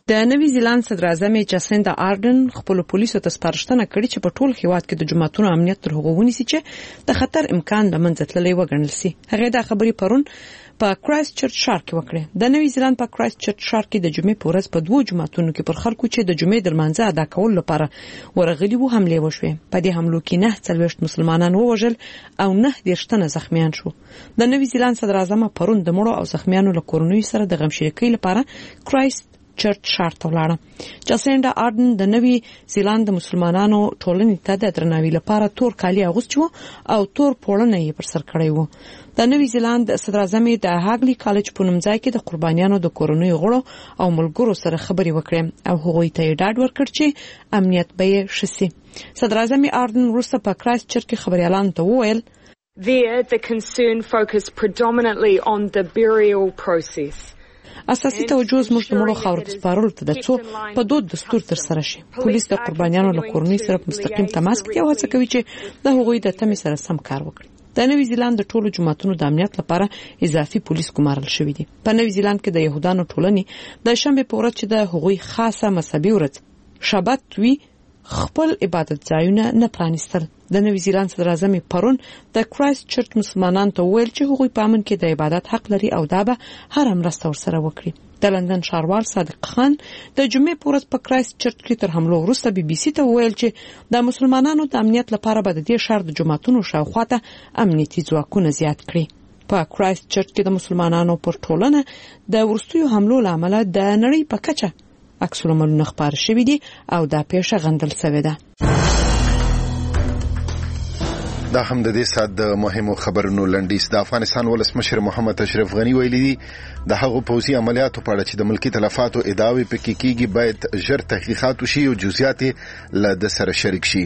د نوي زیلاند صدر اعظم جاسیندا آردن خپل پولیسو ته سپارښتنه کړې چې په ټول هیواد کې د جماعتونو امنیت تر هغه ونیسي چې د خطر امکان له منځه تللی وګڼل شي. هغه دا خبرې پرون په کرایست چرچ ښار کې وکړه. د نوي زیلاند په کرایست چرچ ښار کې د جمعې په ورځ په دوه جماعتونو کې پر خلکو چې د جمعې د لمانځه ادا کول لپاره ورغلي وو حمله وشوه. په دې حملو کې 49 مسلمانان ووژل او 19 تنه زخمیان شو. د نوي زیلاند صدر اعظم پرون د مړو او زخمیانو له کورنۍ سره د غم شریکۍ لپاره کرایست چرچ ښار ته ولاړه. جاسیندا آردن د نوي زیلاند د مسلمانانو ټولنې ته د درناوي لپاره تور کالي اغوستي وو او تور پوړنه یې پر سر کړی وو. د نوي زیلاند صدر اعظم د هاګلی کالج په نوم ځای کې د قربانیانو د کورنۍ غړو او ملګرو سره خبرې وکړې او هغوی ته یې ډاډ ورکړ چې امنیت به یې ښه شي. صدر اعظم آردن وروسته په کرایست چرچ کې خبريالانو ته وویل There the concern focused predominantly on the burial process. اساسي توجه زموږ د مړو خاورو ته سپارلو ته د څو په دود دستور تر سره شي. پولیس د قربانیانو له کورنۍ سره په مستقیم تماس کې او هڅه کوي چې د هغوی د تمې سره سم کار وکړي. د نوي زیلاند د ټولو جماعتونو د امنیت لپاره اضافي پولیس ګمارل شوی دي. په نوي زیلاند کې د يهودانو ټولنې د شنبه په ورځ چې د هغوی خاصه مذهبي ورځ شابت وی خپل عبادت ځایونه نه پرانیستل. د نوي زیلاند صدر اعظم پرون د کرایست چرچ مسلمانان ته ویل چې هغوی په امن کې د عبادت حق لري او دا به هر مرسته ورسره وکړي. د لندن ښاروال صادق خان د جمعې په ورځ په کرایست چرچ کې تر حملو وروسته بي بي سي ته ویل چې د مسلمانانو د امنیت لپاره به د دې ښار د جماعتونو شاوخوا ته امنیتي ځواکونه زیات کړي. په کرایست چرچ کې د مسلمانانو پر ټولنه د ورستیو حملو لامل د نړۍ په کچه عکس العملونه خبر شوي دي او دا پیښه غندل شوې ده. دا هم د دې سات د مهمو خبرونو لنډیس. د افغانستان ولسمشر محمد اشرف غنی ویلي دي د هغو پوځي عملیاتو په اړه چې د ملکی تلفاتو ادعاوې پکې کیږي باید ژر تحقیقات وشي او جزئیات له د سره شریک شي.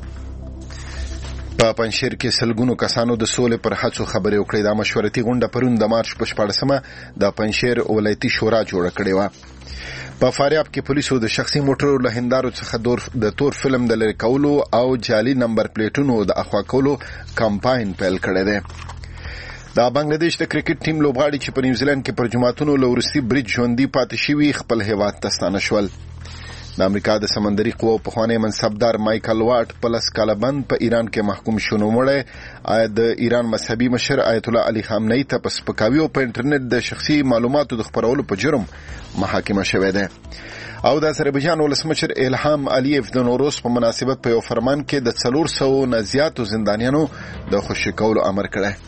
په پنځشیر کې سلګونو کسانو د سولې پر هڅو خبرې وکړې. د مشورتي غونډه پرون د مارچ په 14مه د پنځشیر ولایتي شورا جوړه کړې و. په فاریاب کې پولیسو د شخصي موټرو له هندارو څخه د تور فلم د لری کولو او جعلي نمبر پلیټونو د اخوا کولو کمپاین پیل کړی دی. د بنگلاديش د کرکټ ټیم لوبغاړي چې په نیوزیلند کې پر جماعتونو لورسي بریج ژوندۍ پاتې شوي خپل هیواد ته ستانه شول. د امریکا د سمندري قوو پخوانی منصبدار مایکل واټ په لس کاله بند په ایران کې محکوم شو. نو مړی د ایران مذهبي مشر آیت الله علي خامنه‌ای ته په سپکاوي او په انټرنیټ د شخصي معلوماتو د خپرولو په جرم محاکمه شوې ده. او د آذربایجان ولسمشر الهام علیف د نوروز په مناسبت په یو فرمان کې د 400 نه زیاتو زندانیانو د خوشي کولو امر کړی.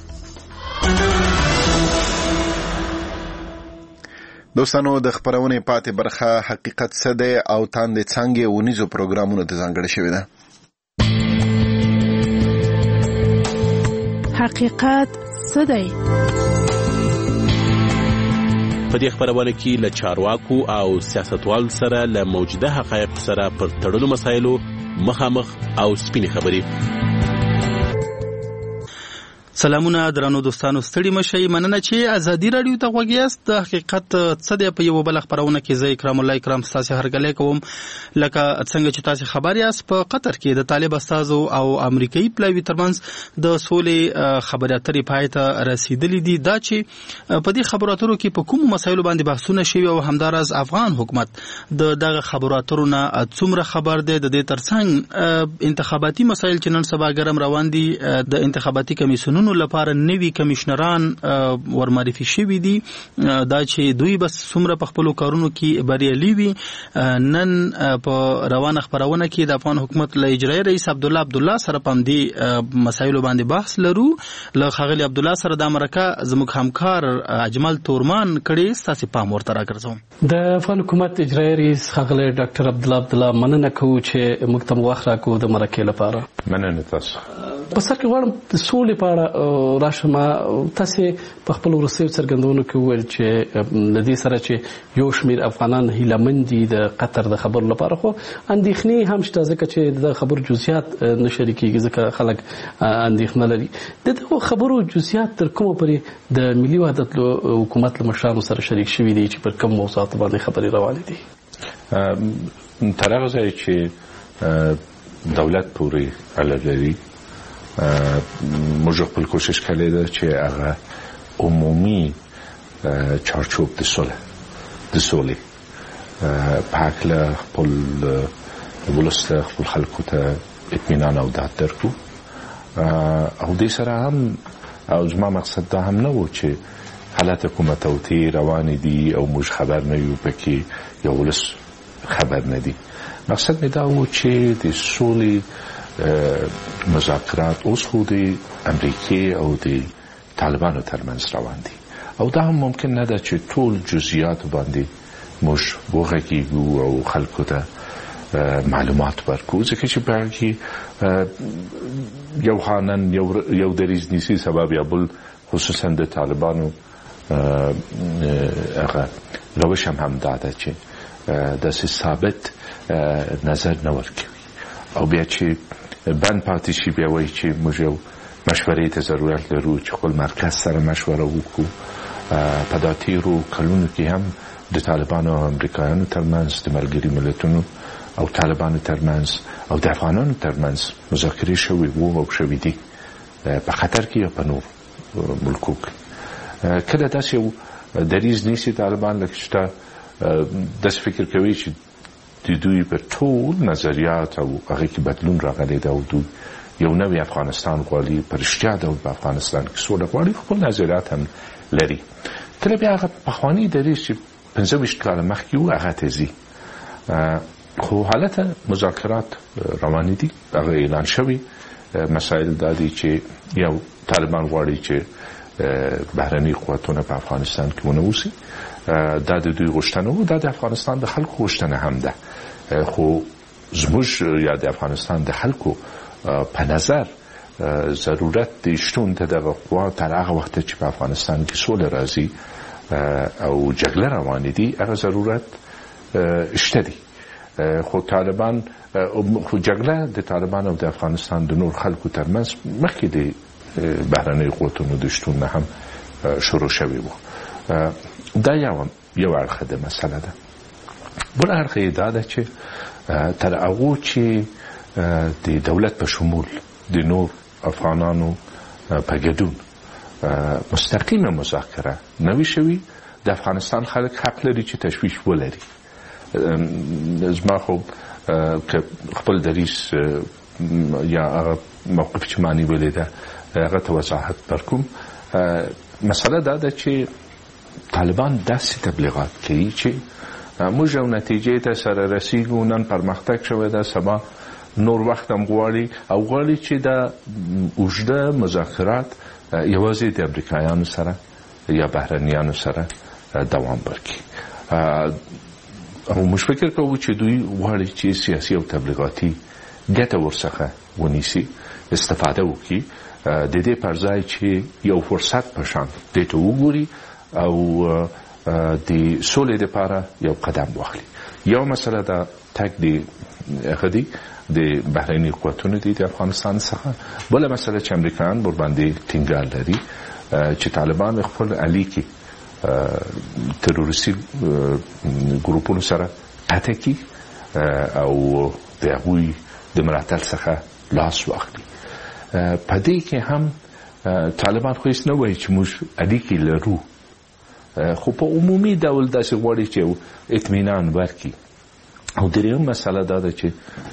دوستانو د خبرونې پاتې برخه حقیقت څه دی او تاندې څنګه ونیزو پروګرامونو ته ځانګړې شوې ده. حقیقت څه دی؟ په دې خبرونه کې له چارواکو او سیاستوالو سره له موجوده حقایق سره پر تړلو مسایلو مخامخ او سپینې خبرې. سلامونه درنو دوستانو، ستړي مشئ. مننه چې ازادي رادیو ته غوږ یاست. د حقیقت څه دی په یو بل خبرونه کې زه اکرام الله اکرام تاسو هرګلې کوم. لکه څنګه چې تاسو خبر یاست په قطر کې د طالب استادو او امریکایي پلاوی ترمنځ د سولې خبرې اترې پای ته رسیدلې دي. دا چې په دې خبرو اترو کې په کوم مسایلو باندې بحثونه شوي او همدارس افغان حکومت دغه خبرو اترو نه څومره خبر دی. د دې ترڅنګ انتخاباتي مسایل چې نن سبا ګرم روان دي، د انتخاباتي کمیسیونونو لپاره نوي کمشنران ورمعرفي شوي دي. دا چې دوی بس څومره په خپلو کارونو کې بریالي وي. نن په روانه خبرونه کې د افغان حکومت له اجرایي رئیس عبدالله سره په دې مسایلو باندې بحث لرو. له ښاغلي عبدالله سره د امریکا زموږ همکار اجمل تورمان کړي. ستاسو پام ورته راګرځوم. د افغان حکومت اجرایي رئیس ښاغلي ډاکټر عبدالله مننه کوو چې موږ ته وخت راکړو د مرکې لپاره. مننه تاسو. په سر کې غواړم د سولې په اړه راشم. تاسو په خپل ورسېو څرګندونو کې وویل چې د دې سره چې یو شمېر افغانان هیلهمند دي د قطر د خبرو لپاره، خو اندېښنې هم شته ځکه چې د خبرو جزئیات نه شریکېږي ځکه خلک اندېښنه لري. د دغو خبرو جزئیات تر کومه پورې د ملي وحدت حکومت له مشرانو سره شریک شوي دي چې پر کوم موضوعاتو باندې خبرې روانې دي؟ تر هغه ځایه چې دولت پورې اړه لري، موږ خپل کوشش کړی ده چې هغه عمومي چارچوب د سولې په هکله خپل ولس ته خپل خلکو ته اطمینان او ډاډ درکړو او دې سره هم او زما مقصد دا هم نه و چې حالت حکومت او تی روان دي او موږ خبر نه یو پکې یو ولس خبر نه دي. مقصد مې دا و چې د سولې مذاکرات اوس خو د امریکې او د طالبانو ترمنځ روان دي او دا هم ممکن نه ده چې ټول جزئیات باندې موږ وغږیږو او خلکو ته معلومات ورکړو ځکه چې په هغه کې یو خانن یو دریز نیسي سبب یا بل خصوصا د طالبانو هغه روش هم داده چې داسې ثابت نظر نه ورکوي او بیا چې بند پاتې شي بیا وایي چې موږ یو مشورې ته ضرورت لرو چې خپل مرکز سره مشوره وکړو. په دا تیرو کلونو کې هم د طالبانو او امریکایانو ترمنځ د ملګري ملتونو او طالبانو ترمنځ او د افغانانو ترمنځ مذاکرې شوي وو او شوي دي په خطر کې یا په نور ملکو کې. کله داسې یو دریز نیسي طالبان لکه چې تا داسې فکر کوي چې د دوی په ټول نظریات او هغه کې بدلون راغلی ده او دوی یو نوی افغانستان غواړي په رښتیا ډول په افغانستان کې سوله غواړي خپل نظریات هم لري. کله بیا هغه پخواني دریز چې 25 کاله مخکې و هغه ته ځي خو حالت مذاکرات روانې دي هغه اعلان شوي. مسایل دا دي چې یو طالبان غواړي چې بهرني قوتونه په افغانستان کې ونوسي دا د دوی غوښتنه و دا د افغانستان د خلکو غوښتنه هم ده خو زموږ یا د افغانستان د خلکو په نظر ضرورت د شتون د دغه قوا تر هغه وخت چې په افغانستان کې سوله راځي او جګړه روانه دي هغه ضرورت شته دي خو طالبان خو جګړه د طالبان او د افغانستان د نور خلکو ترمنځ مخکې د بهرني قوتونو د شتون نه هم شروع شوی و. دا یو اړخ د مسله ده. بل اړخ یې دا ده چې تر هغو چې د دولت په شمول د نور افغانانو په ګډون مستقیمه مذاکره نوي شوي د افغانستان خلک حق لري چې تشویش ولري. زما خو که خپل دریس یا هغه موقف چې ما نیولې ده هغه ته وضاحت ورکوم. مسله دا ده چې طالبان داسې تبلیغات کوي چې موږ یو نتیجې ته سره رسیږو نن پرمختګ شوی ده سبا نور وخت هم غواړي او غواړي چې دا اوږده مذاکرات یوازې د امریکایانو سره یا بهرنیانو سره دوام ورکړي او موږ فکر کوو چې دوی غواړي چې سیاسي او تبلیغاتي ګټه ورڅخه ونیسي استفاده وکړي د دې پر ځای چې یو فرصت په شان دې ته وګوري او د سولې لپاره یو قدم واخلي. یو مسله دا تک دی غدي د بهرني قوتونو دي د افغانستان څخه بل مسله چې امریکایان ور باندې ټینګار لري چې طالبان خپل الیکي تروریستي ګروپونو سره اتکی او د هغوی د ملاتړ څخه لاس واخلي. په دې کې هم طالبان خو هیڅ نه وایي چې موږ الیکي لرو خو په عمومي ډول داسې غواړي چې اطمینان ورکړي. او دریم مسله دا ده چې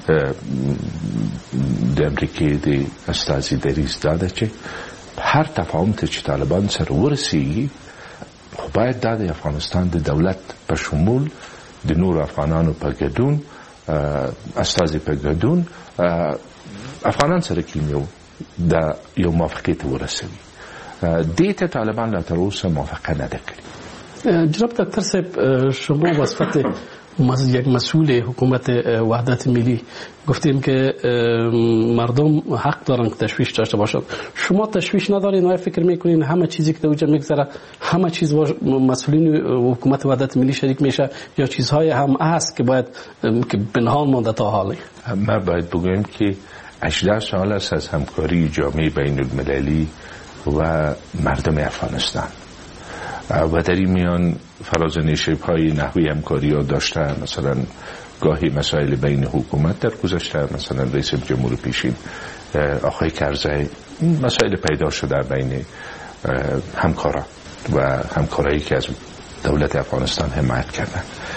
د امریکې د استازي دریځ دا ده چې هر تفاهم ته چې طالبان سره ورسیږي خو باید دا د افغانستان د دولت په شمول د نور افغانانو په ګډون استازي په ګډون افغانان سره کینیو دا یو موافقه ته ورسوي. دې ته طالبان لا تر اوسه موافقه نه ده کړې. جناب دکتر صاحب شما وصفت یک مسئول حکومت وحدت ملی گفتیم که مردم حق دارن که تشویش داشته باشند. شما تشویش ندارین و فکر میکنین همه چیزی که دوجا میگذره همه چیز مسئولین حکومت وحدت ملی شریک میشه یا چیزهای هم هست که باید که پنهان مانده تا حالی؟ ما باید بگویم که 18 سال است از همکاری جامعه بین المللی و مردم افغانستان و در این میان فرازنشیب‌های نحوی همکاری ها داشته. مثلا گاهی مسائل بین حکومت در گذشته مثلا رئیس جمهور پیشین آقای کرزی مسائل پیدا شده بین همکارا و همکارایی که از دولت افغانستان حمایت کردن.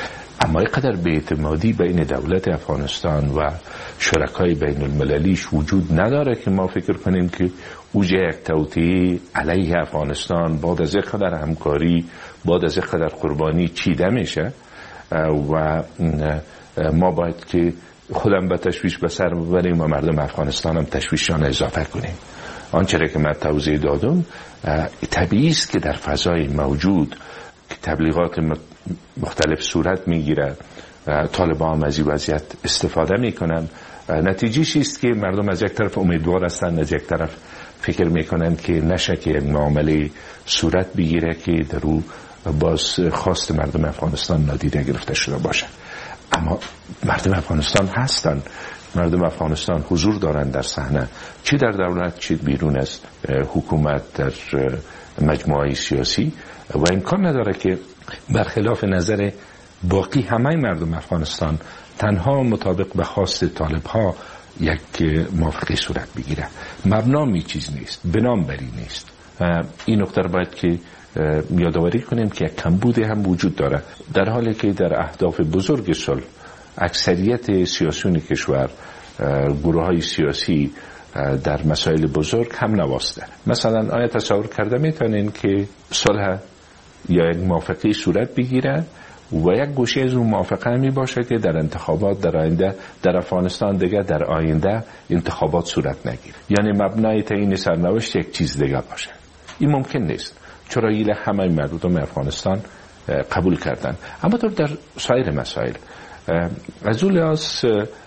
اما اینقدر بی‌اعتمادی بین دولت افغانستان و شرکای بین المللیش وجود نداره که ما فکر کنیم که اوج یک توطئه علیه افغانستان بعد از اینقدر همکاری، بعد از اینقدر قربانی چیده میشه و ما باید که خودم به تشویش به سر ببریم و مردم افغانستان هم تشویشان اضافه کنیم. آنچه که من توضیح دادم طبیعی است که در فضای موجود که تبلیغات مختلف صورت میگیره، طالبان هم از این وضعیت استفاده میکنن. نتیجهش است که مردم از یک طرف امیدوار هستند، از یک طرف فکر میکنن که نشه که یک معامله صورت بگیره که در او باز خواست مردم افغانستان نادیده گرفته شده باشه. اما مردم افغانستان هستن، مردم افغانستان حضور دارن در صحنه، چه در دولت چه بیرون از حکومت، در مجموعه سیاسی، و امکان نداره که برخلاف نظر باقی همه مردم افغانستان تنها مطابق به خواست طالب ها یک موافقه صورت بگیره. مبنامی چیز نیست، بنام بری نیست. این نکته باید که یادآوری کنیم که یک کمبود هم وجود داره، در حالی که در اهداف بزرگ صلح اکثریت سیاسیون کشور، گروه های سیاسی در مسائل بزرگ هم نواسته. مثلا آیا تصور کرده میتونین که صلح یا یک موافقه صورت بگیره و یک گوشه از اون موافقه می باشه که در انتخابات در آینده در افغانستان دیگه در آینده انتخابات صورت نگیره، یعنی مبنای تعیین سرنوشت یک چیز دیگه باشه؟ این ممکن نیست، چرا ایله همه مردم افغانستان قبول کردن. اما در سایر مسائل از اون لحاظ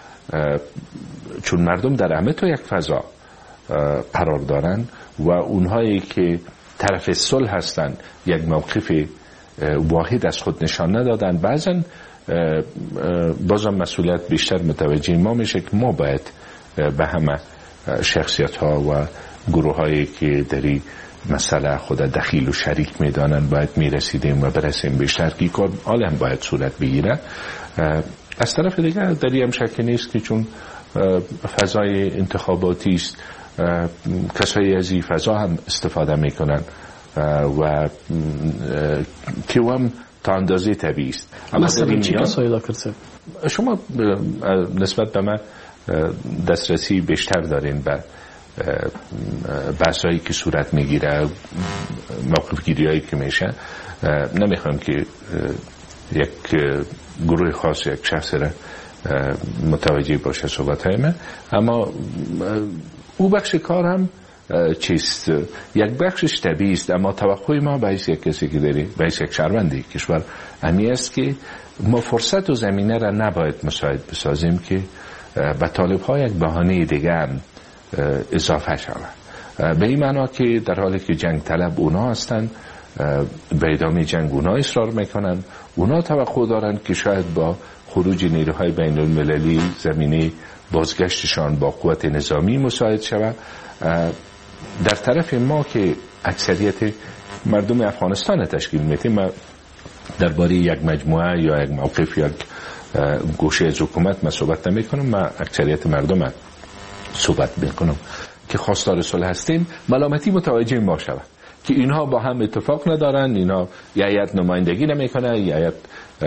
چون مردم در همه تو یک فضا قرار دارن و اونهایی که طرف صلح هستن یک موقف واحد از خود نشان ندادن، بعضن بازم مسئولیت بیشتر متوجه ما میشه که ما باید به همه شخصیت ها و گروه هایی که دری مسئله خود دخیل و شریک میدانن باید میرسیدیم و برسیم بیشتر که کار عالم باید صورت بگیره. از طرف دیگر دری هم شک نیست که چون فضای انتخاباتی است کسایی از این فضا هم استفاده میکنن و که هم تا اندازه طبیعی است. مثلا چی کسایی دا کرده؟ شما نسبت به من دسترسی بیشتر دارین به بحثایی که صورت میگیره، موقف گیری هایی که میشه. نمیخوام که یک گروه خاص یک شخص را متوجه باشه صحبت های من، اما او بخش کار هم چیست؟ یک بخشش طبیعی است، اما توقع ما به حیث یک کسی که داری، به حیث یک شهروند کشور همی است که ما فرصت و زمینه را نباید مساعد بسازیم که به طالب ها یک بهانه دیگه هم اضافه شود. به این معنا که در حالی که جنگ طلب اونا هستن، به ادامه جنگ اونا اصرار میکنن، اونا توقع دارن که شاید با خروج نیروهای بین المللی زمینه بازگشتشان با قوت نظامی مساعد شود. در طرف ما که اکثریت مردم افغانستان تشکیل میدیم، درباره یک مجموعه یا یک موقف یا یک گوشه از حکومت من صحبت نمی کنم، من اکثریت مردم صحبت میکنم که خواستار صلح هستیم. ملامتی متوجه ما شود که اینها با هم اتفاق ندارن، اینها یا هیئت نمایندگی نمیکنه یا هیئت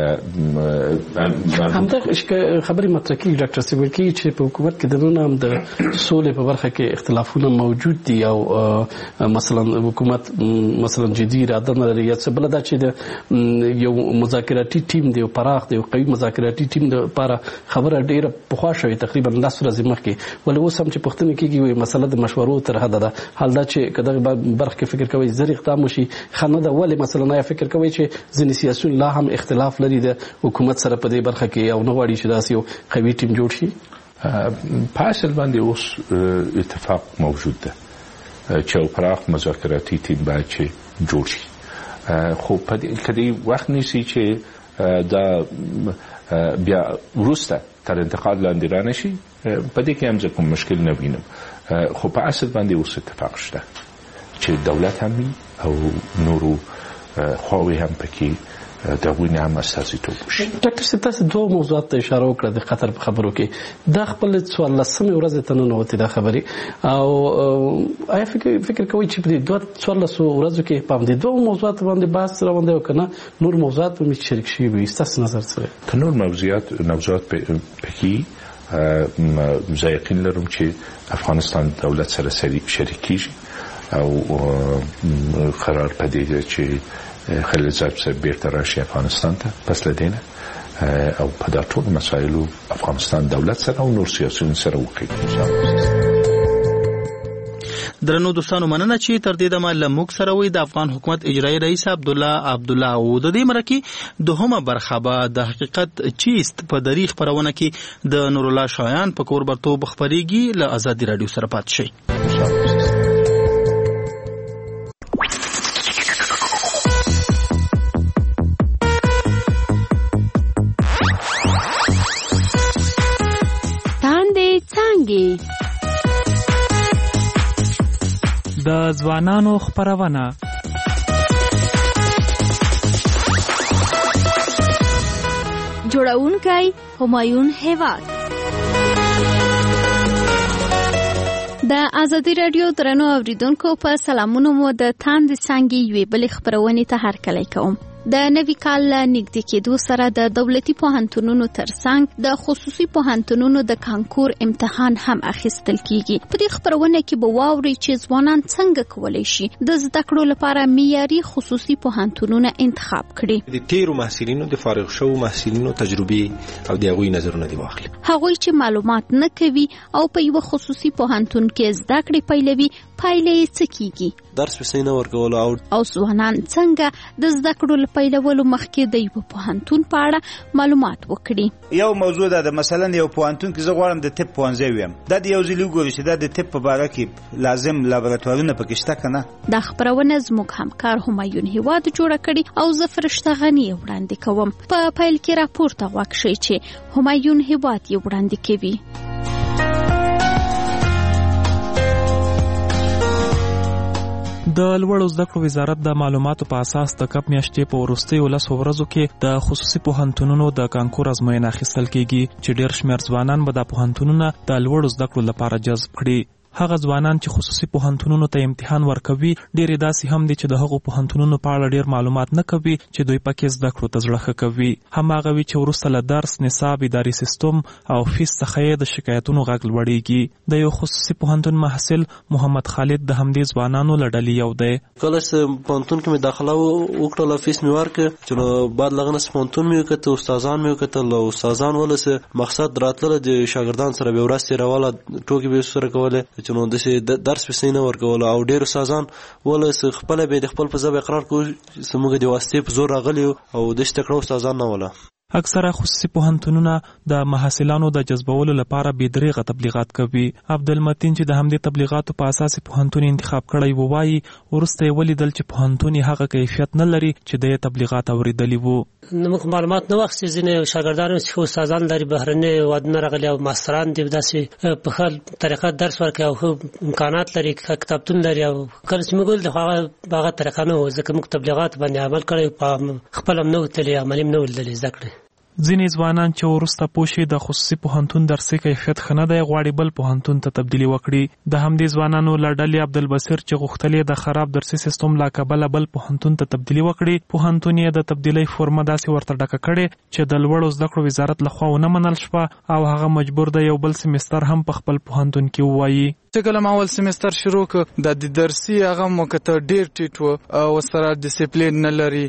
همدغه خبرې مطرح کیږي ډاکټر صاحب ورکی چې په حکومت کې دنه هم د سولې په برخه کې اختلافونه موجود دي او مثلا حکومت مثلا جدي اراده نه لري، یا څه بل دا چې د یو مذاکراتي ټیم دی او پراخ دی او قوي مذاکراتي ټیم د لپاره خبره ډیره پخوا شوې تقریبا 10 ورځې مخکې، ولې اوس هم چې پښتنه کېږي وي مسله د مشورو تر حد ده. حال دا چې کداغه برخه کې فکر کوي زری اقدام وشي خنه ده، ولې مثلا یا فکر کوي چې ځینې سیاسيون لا هم اختلاف لري د حکومت سره په دې برخه کې او نه غواړي چې داسې یو قوي ټیم جوړ شي؟ په اصل باندې اوس اتفاق موجود ده چې یو پراخ مذاکراتي ټیم باید چې جوړ شي. خو په دې وخت نیسي چې دا بیا وروسته تر انتقال لاندې رانشي، په دې کې هم زه کوم مشکل نه وینم. خو په اصل باندې اوس اتفاق شته چې دولت هم او نورو خواوې هم پکې د هغوی نه هم استازیتوب وشي. ډاکټر صاحب تاسو دوه موضوعات ته اشاره وکړه د قطر په خبرو کې. دا خپل 14مې ورځې ته ننوتې دا خبرې او آیا فکر کوئ چې په دې 14 ورځو کې په دې دوه موضوعاتو باندې بحث روان دی او که نه نور موضوعات به شریک شي وي؟ ستاسو نظر څه دی؟ نور موضوعات پکې زه یقین لرم چې افغانستان دولت سره شریک کیږي او قرار پدې ده چې خلیلزاد صاحب بیرته راشي افغانستان ته پس لدینه او په دا ټول مسایلو افغانستان دولت سره او نور سیاسيون سره وکړي. درنو دوستانو مننه چې تر دې دمه لموږ سره وي د افغان حکومت اجرایی رئیس عبدالله او د دې مرکه دوهمه برخه به د حقیقت چیست په دریغ خبرونه کې د نور الله شایان په کور برتوب خبريږي له آزادي رادیو سره پات شي. تاندې څنګه د ځوانانو خبرونه جوړونکی همایون هیواد. د ازادي رادیو درنو اوریدونکو په سلامونو مو د تاندې څنګه یوې بلې خبرونې ته هرکلی کوم. د نوي کال نږدې کېدو سره د دولتي پوهنتونونو ترڅنګ د خصوصي پوهنتونونو د کانکور امتحان هم اخیستل کیږي. په دې خبرونه کې به واوري چې ځوانان څنګه کولی شي د زده کړو لپاره معیاري خصوصي پوهنتونونه انتخاب کړي. د تیرو محصلینو د فارغ شوو محصلینو تجربې او د هغوی نظرونه دی واخلي. هغوی چې معلومات نه کوي او په یو خصوصي پوهنتون کې زده کړې پیلوي پایلې څه کیږي؟ درس پسې نه ورکول او ځوانان څنګه د زده کړو پیلولو مخکې د یو پوهنتون په اړه معلومات وکړي. یو موضوع ده مثلا یو پوهنتون کې زه غواړم د طب پوهنځی ویم، دا د یو ځل وګورئ چې دا د طب په باره کې لازم لابراتوارونه پکې شته که نه. دا خبرونه زموږ همکار همایون هیواد جوړه کړي او زه فرشته غني وړاندې کوم. په پیل کې راپورته غوږ شئ چې همایون هیواد یې وړاندې کوي. د لوړو زده کړو وزارت د معلوماتو په اساس د کپ میاشتې په وروستیو 10 ورځو کې د خصوصي پوهنتونونو د کانکور ازموینه اخیستل کیږي چې ډېر شمېر ځوانان به د پوهنتونونو د لوړو زده کړو لپاره جذب کړي. هغه ځوانان چې خصوصي پوهنتونونو ته امتحان ورکوي ډېر داسې هم دي چې د هغو پوهنتونونو په اړه ډېر معلومات نه کوي چې دوی پکې زده کړو ته زړه ښه کوي. هماغه وي چې وروسته له درس، نصاب، اداري سیستم او فیس څخه یې د شکایتونو غږ لوړیږي. د یو خصوصي پوهنتون محصل محمد خالد د همدې ځوانانو له ډلې یو دی. کله چې پوهنتون کې مې داخله وکړله فیس مې ورکړ چې نو بعد لغه نه پوهنتون مې وکړه، استادان مې وکړل او استادان ولسه مقصد راتله د شاګردان سره به ورسته راواله ټوکی به سره کوله چې نو د درس پسې نه ورکول او ډېر استادان ولس خپل به د خپل په ځای اقرار کوي سموږ د واسطې په زور راغلی او د شتکړو استادان نه ولا. اکثره خصوصي پوهنتونونه د محصلانو د جذبولو لپاره بېدریغه تبلیغات کوي. عبدالمتین چې د همدې تبلیغاتو په اساس پوهنتون انتخاب کړی وایي وروسته یې ولیدل چې پوهنتون هغه کیفیت نه لري چې د تبلیغات اوریدلی وو. موږ معلومات نه وخت ځینې شاګردانو چې استادان لري بهرني ودونه راغلي او ماستران دي داسې په خپل طریقه درس ورکوي او امکانات لري کتابتون لري او کله چې موږ د هغه طریقه نه ځکه موږ تبلیغات باندې عمل کړی په خپل هم نه تللی عملي نه ولدلی زده کړی. ځینې ځوانان چې وروسته پوه شي د خصوصي پوهنتون درسي کیفیت ښه نه دی غواړي بل پوهنتون ته تبدیلي وکړي. د همدې ځوانانو له ډلې عبدالبصیر چې غوښتل یې د خراب درسي سیستم له کبله بل پوهنتون ته تبدیلي وکړي، پوهنتون یې د تبدیلۍ فورمه داسې ورته ډکه کړې چې د لوړو زده کړو وزارت لخوا ونه منل شوه او هغه مجبور دی یو بل سیمستر هم په خپل پوهنتون کې ووایي. چې کله ما اول سیمستر شروع کړ د درسي هغه موقته ډیر ټیټ و او سره ډیسپلین نه لري،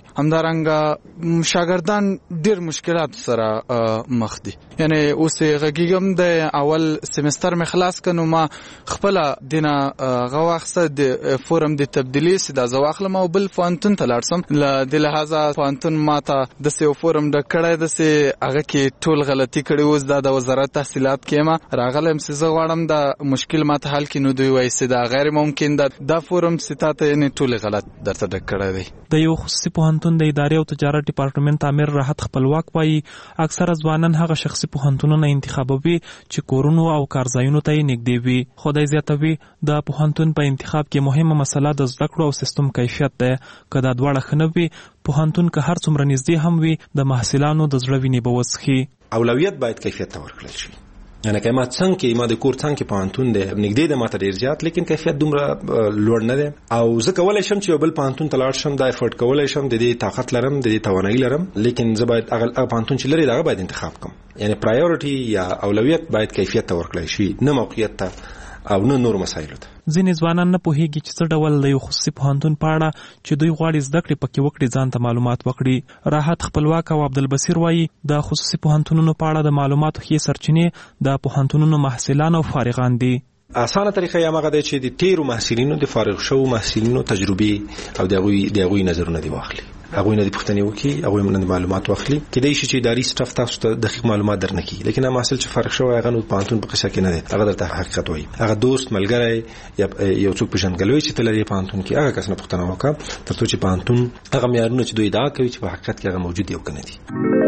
همدارنګه شاګردان ډیر مشکلات سره مخ دي. یعنی اوس غږیږم د اول سیمستر مې خلاص کنو ما خپل دینه غواخسته د فورم د تبدیلی سیده زواخلم او بل پوهنتون ته لاړم. د لهدا پوهنتون ماته د سیو فورم د کړه د سی هغه کې ټول غلطي کړي اوس د وزارت تحصیلات کې ما راغلم سیزه غواړم د مشکل ماته حل کینو دوی وایي چې دا غیر ممکن ده دا فورم ستاته نه ټول غلط درته ډک کړی دی. د یو خصوصي پوهنتون د ادارې او تجارت ډپارټمنټ امیر راحت خپلواک وایي اکثره ځوانان هغه شخصي پوهنتونونه انتخابوي چې کورونو او کارځایونو ته یې نږدې وي. خدای زیاتوي د پوهنتون په انتخاب کې مهمه مسله د زده کړو او سیستم کیفیت ده. که دا دواړه ښه نه وي، پوهنتون که هر څومره نږدې هم وي، د محصلانو د زړه وینې به وڅښي. اولویت باید کیفیت ته ورکړل شي. یعنی که ما څنګه ما د کور څنګه پوهنتون دی نږدې د ماته ډیر زیات، لیکن کیفیت دومره لوړ نه دی او زه کولای شم چې بل پوهنتون ته لاړ شم، دا افورد کولای شم، د دې طاقت لرم، د دې توانایي لرم، لیکن زه باید هغه پوهنتون چې لري دا باید انتخاب کوم. یعنی پرایورټي یا اولویت باید کیفیت ته ورکړل شي، نه موقعیت ته او نه نور مسایلو ته. ځینې ځوانان نه پوهیږي چې څه ډول د یو خصوصي پوهنتون په اړه چې دوی غواړي زده کړې پکې وکړي ځان ته معلومات وکړي. راحت خپلواک او عبدالبصیر وایي د خصوصي پوهنتونونو په اړه د معلوماتو ښې سرچینې د پوهنتونونو محصلان او فارغان دي. اسانه طریقه یې هغه ده چې د تیرو محصلینو د فارغ شوو محصلینو تجربې او د هغوی نظرونه دی واخلي، هغوی نه د پوښتنې وکړي، هغوی نه د معلومات واخلي. کېدای شي چې اداري سټاف تاسو ته دقیق معلومات درنه کړي، لیکن هغه محصل چې فارغ شوی هغه نو پوهنتون په قصه کې نه دی، هغه درته حقیقت وایي. هغه دوست ملګری یا یو څوک پېژندګلوي چې تللی پوهنتون کې هغه کس نه پوښتنه وکړه تر څو چې پوهنتون هغه معیارونه چې دوی ادعا کوي چې په حقیقت کې هغه موجود دي او که نه دي.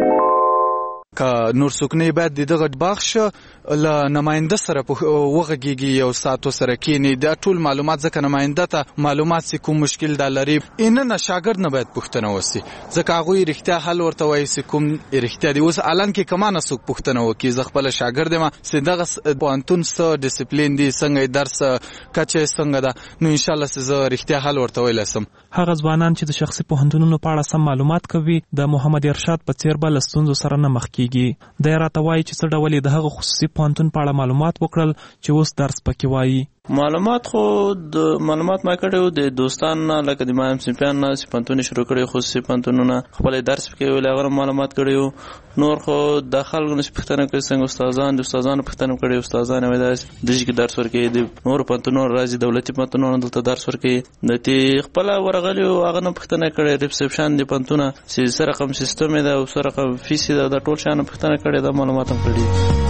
که نور څوک نه باید دغه بخش له نماینده سره وغږیږي یو ساتو سره کینی د ټول معلومات ځکه نماینده ته معلومات سې کوم مشکل د لري نه شاګرد نه باید پوښتنه وسی ځکه هغه رښتیا حل ورته وایي سې کوم رښتیا دی. اوس الان کې کمانه څوک پوښتنه وکي ز خپل شاګرد ما سې دغه پوهنتون سره ډیسپلین دی څنګه درس کچه څنګه ده، نو ان شاء الله سې رښتیا حل ورته ویلسم. هغه ځوانان چې د شخصي پوهنتونونو په اړه سم معلومات کوي د محمد ارشاد په څیر بل ستونزو سره نه مخ کیږي. د راته وایي چې څه ډول د هغه خصوصي پوهنتون په اړه معلومات وکړل چې اوس درس پکې وایي. معلومات خو د معلومات ما کړو د دوستانو لکه د مایم سپیان نه سپانتون شروع کړی، خصوصي پوهنتونونه خپل درس پکې ویل، هغه معلومات کړیو. نور خو د خلکو نس پښتنه کوي څنګه استادانو پښتنه کړی، استادانو وای داس د دې درس ورکړي، د نور پوهنتونونو راځي دولتي پوهنتونونو دلته درس ورکړي، د دې خپل ورغلی هغه نه پښتنه کړي. ریسپشن دی پوهنتونه سره رقم سیستم دی او سره رقم فیس دی، د ټول شان پښتنه کړي، د معلومات هم کړي.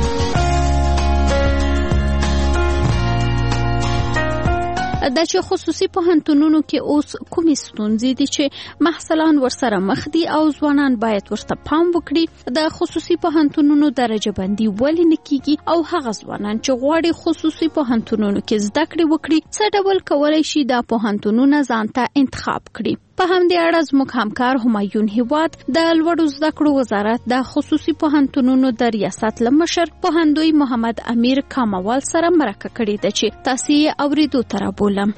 د چې خصوصي پوهنتونونو کې اوس کومې ستونزې دي چې محصلان ورسره مخ دي او ځوانان باید ورته پام وکړي. د خصوصي پوهنتونونو درجه بندي ولې نه کیږي او هغه ځوانان چې غواړي خصوصي پوهنتونونو کې زده کړې وکړي څه ډول کولای شي د پوهنتونونو ځان ته انتخاب کړي. په همدې اړه زموږ همکار همایون هیواد د لوړو زده کړو وزارت د خصوصي پوهنتونونو د ریاست لمشر پوهندوی محمد امیر کاموال سره مرکه کړې ده چې تاسو یې اوریدو ته رابولم.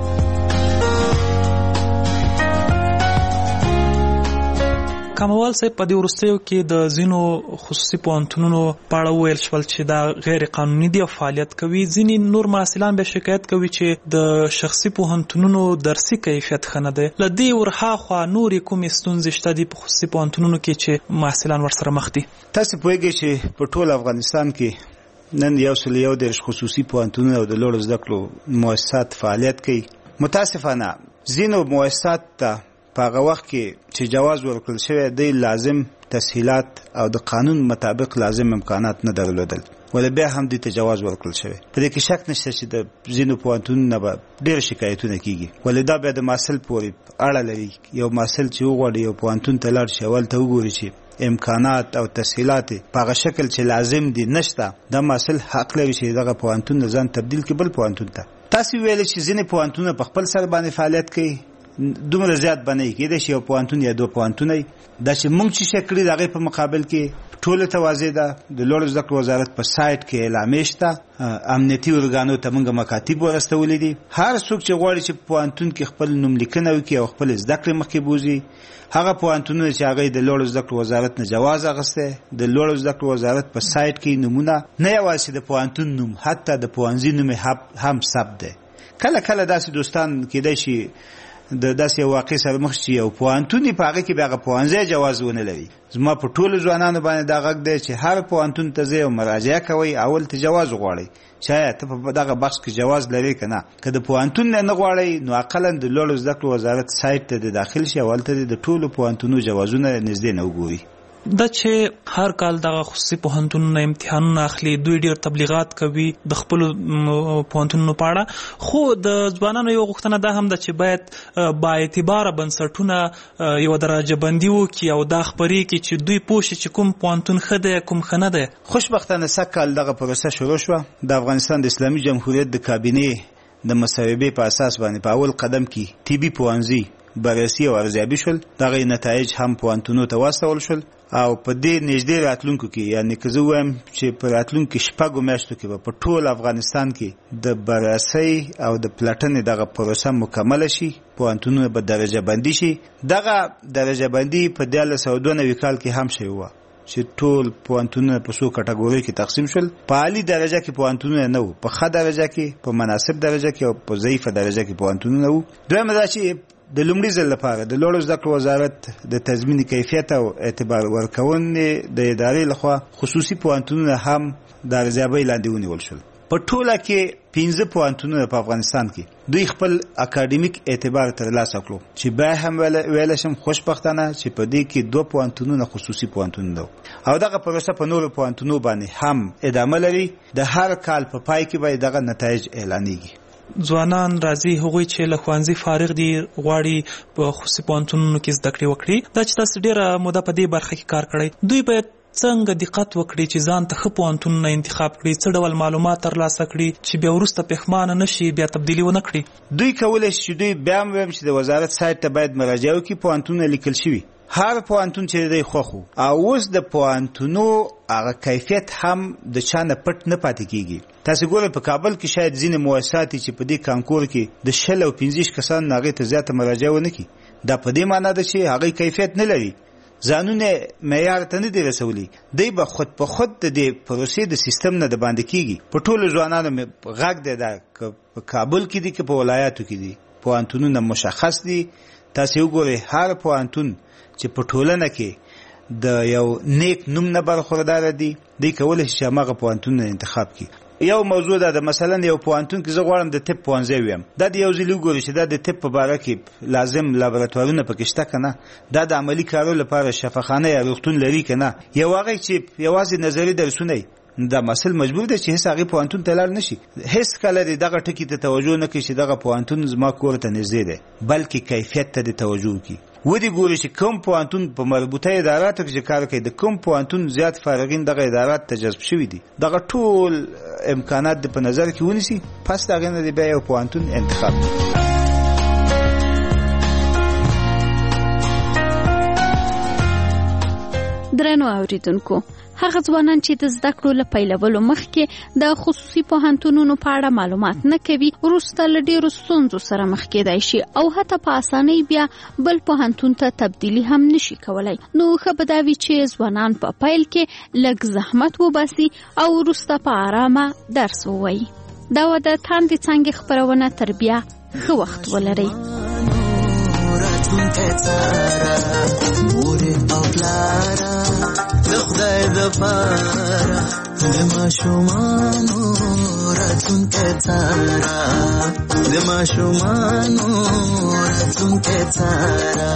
کاموال صاحب په دې وروستیو کې د ځینو خصوصي پوهنتونونو په اړه ویل شول چې دا غیر قانوني دي او فعالیت کوي. ځینې نور محصلان به شکایت کوي چې د شخصي پوهنتونونو درسي کیفیت ښه نه دی. له دې ورهاخوا نورې کومې ستونزې شته دي په خصوصي پوهنتونونو کې چې محصلان ورسره مخ دي؟ تاسو پوهیږئ چې په ټول افغانستان کې نن 101 خصوصي پوهنتونونه او د لوړو زده کړو مؤسسات فعالیت کوي. متاسفانه ځینو مؤسسات ته په هغه وخت کې چې جواز ورکړل شوی دی لازم تسهیلات او د قانون مطابق لازم امکانات نه درلودل، ولې بیا هم دې ته جواز ورکړل شوی. په دې کې شک نشته چې د ځینو پوهنتونونو به ډېر شکایتونه کیږي، ولې دا بیا د محصل پورې اړه لري. یو محصل چې وغواړي یو پوهنتون ته لاړ شي هلته وګوري چې امکانات او تسهیلات په هغه شکل چې لازم دي نشته، دا محصل حق لري چې دغه پوهنتون ځان تبدیل کړي بل پوهنتون ته. تاسو ویل چې ځینې پوهنتونونه په خپل سر باندې فعالیت کوي، دومره زیات باندې کېدای شي یو پوهنتون یا دوه پوهنتونه دا چې موږ چې شکړي د هغې په مقابل کې ټوله ته واضح ده. د لوړو زده کړو وزارت په سایټ کې اعلامیې شته، امنیتي ارګانو ته موږ مکاتیب ورستولي دي. هر څوک چې غواړي چې پوهنتون کې خپل نوم لیکنه وکړي او خپل زده کړې مخکې بوځي، هغه پوهنتونونه چې هغه د لوړو زده کړو وزارت نه جواز اخیستی، د لوړو زده کړو وزارت په سایټ کې نومونه نه یوازې د پوهنتون نوم حتی د پوهنځي نوم هم ثبت دی. کله کله داسې دوستان کېدای شي د داسې واقع سره مخ شي او پوهنتون په هغه کې بیا هغه پوهنځی جواز ونه لري. زما په ټولو ځوانانو باندې دا غږ دی چې هر پوهنتون ته ځئ او مراجعه کوئ، اول ته جواز وغواړئ چې ته په دغه بخش کې جواز لري که نه. که د پوهنتون نه غواړئ نو اقلا د لوړو زده کړو وزارت سایټ ته د داخل شي او هلته د ټولو پوهنتونو جوازونه نږدې نه وګوري. دا چې هر کال دغه خصوصي پوهنتونونو امتحانونه اخلي، دوی ډیر تبلیغات کوي د خپل پوهنتونونو په اړه، خو د ځوانانو یو غوښتنه دا هم ده چې باید با اعتباره بنسټونه یو درجه بندي وکړي او دا خبرې کې چې دوی پوه شي چې کوم پوهنتون ښه دی کوم ښه نه دی. خوشبختانه سږکال دغه پروسه شروع شوه. د افغانستان د اسلامي جمهوریت د کابینې د مصوبې په اساس باندې په اول قدم کې طبي پوهنځي بررسي او ارزیابي شول. دغه نتایج هم پوهنتونونو ته واستول شول او په دې نږدې راتلونکو کې، یعنی که زه وایم چې په راتلونکو شپږو میاشتو کې به په ټول افغانستان کې د بررسي او د پلټنې دغه پروسه مکمله شي، پوهنتونونه به درجه بندي شي. دغه درجه بندي په 1992 کال کې هم شوی و چې ټول پوهنتونونه په څو کټګورۍ کې تقسیم شول. په عالي درجه کې پوهنتونونه نه وو، په ښه درجه کې، په مناسب درجه کې او په ضعیفه درجه کې پوهنتونونه وو. دویمه دا چې د لومړي ځل لپاره د لوړو زده کړو وزارت د تضمین کیفیت او اعتبار ورکونې د ادارې لخوا خصوصي پوهنتونونه هم د ارزیابۍ لاندې ونیول شول. په ټوله کې 15 پوهنتونونه په افغانستان کې دوی خپل اکاډمیک اعتبار ترلاسه کړو، چې بیا هم ویل شم خوشبختانه چې په دې کې 2 پوهنتونونه خصوصي پوهنتونونه او دغه پروسه په نورو پوهنتونونو باندې هم ادامه لري. د هر کال په پای کې به دغه نتایج اعلانېږي. ځوانان راځي هغوی چې له ښوونځي فارغ دي غواړي په خصوصي پوهنتونونو کې زده کړې وکړي. دا چې تاسو ډېره موده په دې برخه کې کار کړی، دوی باید څنګه دقت وکړي چې ځان ته ښه پوهنتونونه انتخاب کړي، څه ډول معلومات ترلاسه کړي چې بیا وروسته پښیمانه نشي، بیا تبدیلي ونه کړي؟ دوی کولی شي چې دوی بیا هم وایم چې د وزارت سایت ته باید مراجعه وکړي. پوهنتونونه لیکل شوي، هر پوهنتون چې دی خوښ وو، او اوس د پوهنتونو هغه کیفیت هم د چا نه پټ نه پاتې کیږي. تاسو ګورئ په کابل کې شاید ځینې مؤسسات چې په دې کانکور کې د 60 او 15 کسان هغې ته زیاته مراجعه ونه کړي. دا په دې معنا ده چې هغې کیفیت نه لري، ځانونه معیار ته نه دی رسولی. دی به خود په خود د دې پروسې د سیستم نه د باندې کیږي. په ټولو ځوانانو غږ دی دا په کابل کې دي که په ولایاتو کې دي، پوهنتونونه مشخص دي. تاسو وګورئ هر پوهنتون چې په ټولنه کې د یو نیک نوم نه برخوردار دي، دی کولی شي چې هماغه پوهنتونونه انتخاب کړي. یو موضوع ده، د مثلا یو پوهنتون کې زه غواړم د طب پوهنځی ویم، دا د یو ځل وګورئ چې دا د طب په باره کې لازم لابراتوارونه پکې شته که نه، دا د عملي کارو لپاره شفاخانه یا روغتون لري که نه، یو هغه چې یوازې نظري درسونه دا مسل مجبور دی چې هیڅ هغې پوهنتون ته لاړ نشي. هیڅ کله دې دغه ټکي ته توجه نه کوي چې دغه پوهنتون زما کور ته نږدې دی، بلکې کیفیت ته دې توجه وکړي. ودې ګوري چې کوم پوهنتون په مربوطه اداراتو کې چې کار کوي، د کوم پوهنتون زیات فارغین دغه ادارات ته جذب شوي دي، دغه ټول امکانات د په نظر کې ونیسي، پس د هغې نه دې بیا یو پوهنتون انتخاب کړي. درنو اوریدونکو، هغه ځوانان چې د زده کړو له پیلولو مخکې د خصوصي پوهنتونونو په اړه معلومات نه کوي، وروسته له ډېرو ستونزو سره مخ کېدای شي او حتی په اسانۍ بیا بل پوهنتون ته تبدیلي هم نشي کولی. نو ښه به دا وي چې ځوانان په پیل کې لږ زحمت وباسي او وروسته په آرامه درس ووایي. دا و د تاندې څانګې خپرونه. تر بیا ښه وخت ولرئ. د خدای د پاره د ماشومانو راتلونکی څاره، د ماشومانو راتلونکی څاره.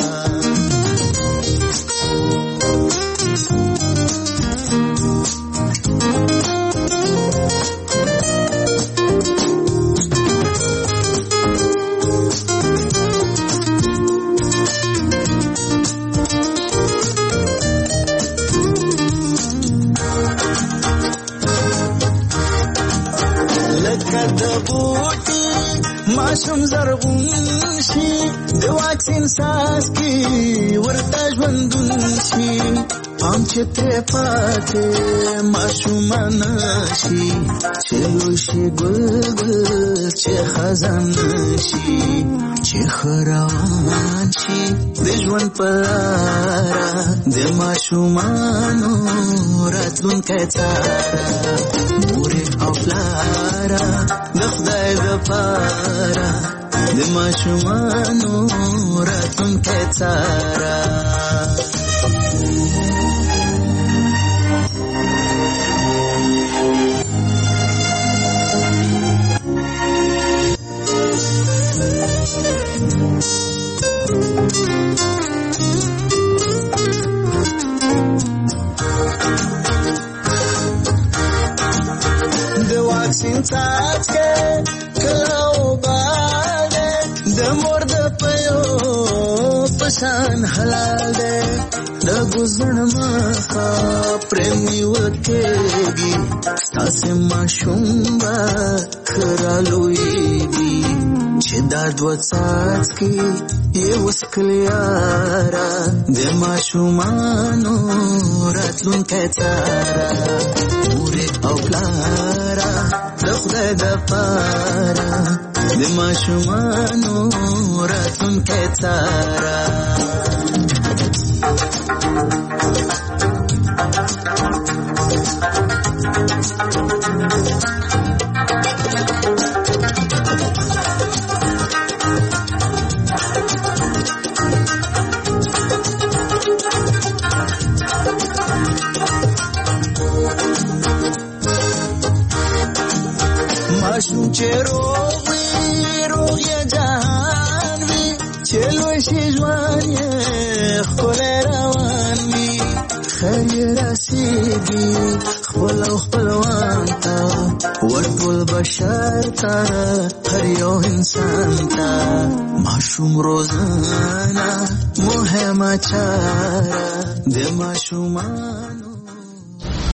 ماشوم زرغون شي د واکسین څاڅکي ورته ژوندون شي، پام چې ترې پاتې ماشومان شي، چې لوی شي ګل ګل چې خزان شي، چې ښه روان شي د ژوند په لاره، د ماشومانو راتلونکی څاره. مورې او پلاره د خدای دپاره د ماشومانو راتلونکی څاره. ماسین څاڅکې کله وبال دی د مور د پیو پشان حلال دی د ګوزړ مخه پرې نیول کېږي ستاسې ماشوم به ښه رالویېږي چې دا دوه څاڅکي یې وڅښلې یاره د ماشومانو راتلونکی څاره مورې او پلاره د خدای دپاره د ماشومانو راتلونکی څاره ماشوم چې روغ وي روغ یې جهان وي چې لوی شي ژوند یې ښکلی روان وي خیر یې رسېږي خپل او خپلوان ته ورټول بشر ته هر یو انسان ته ماشوم روزنه مهمه چاره د ماشومانو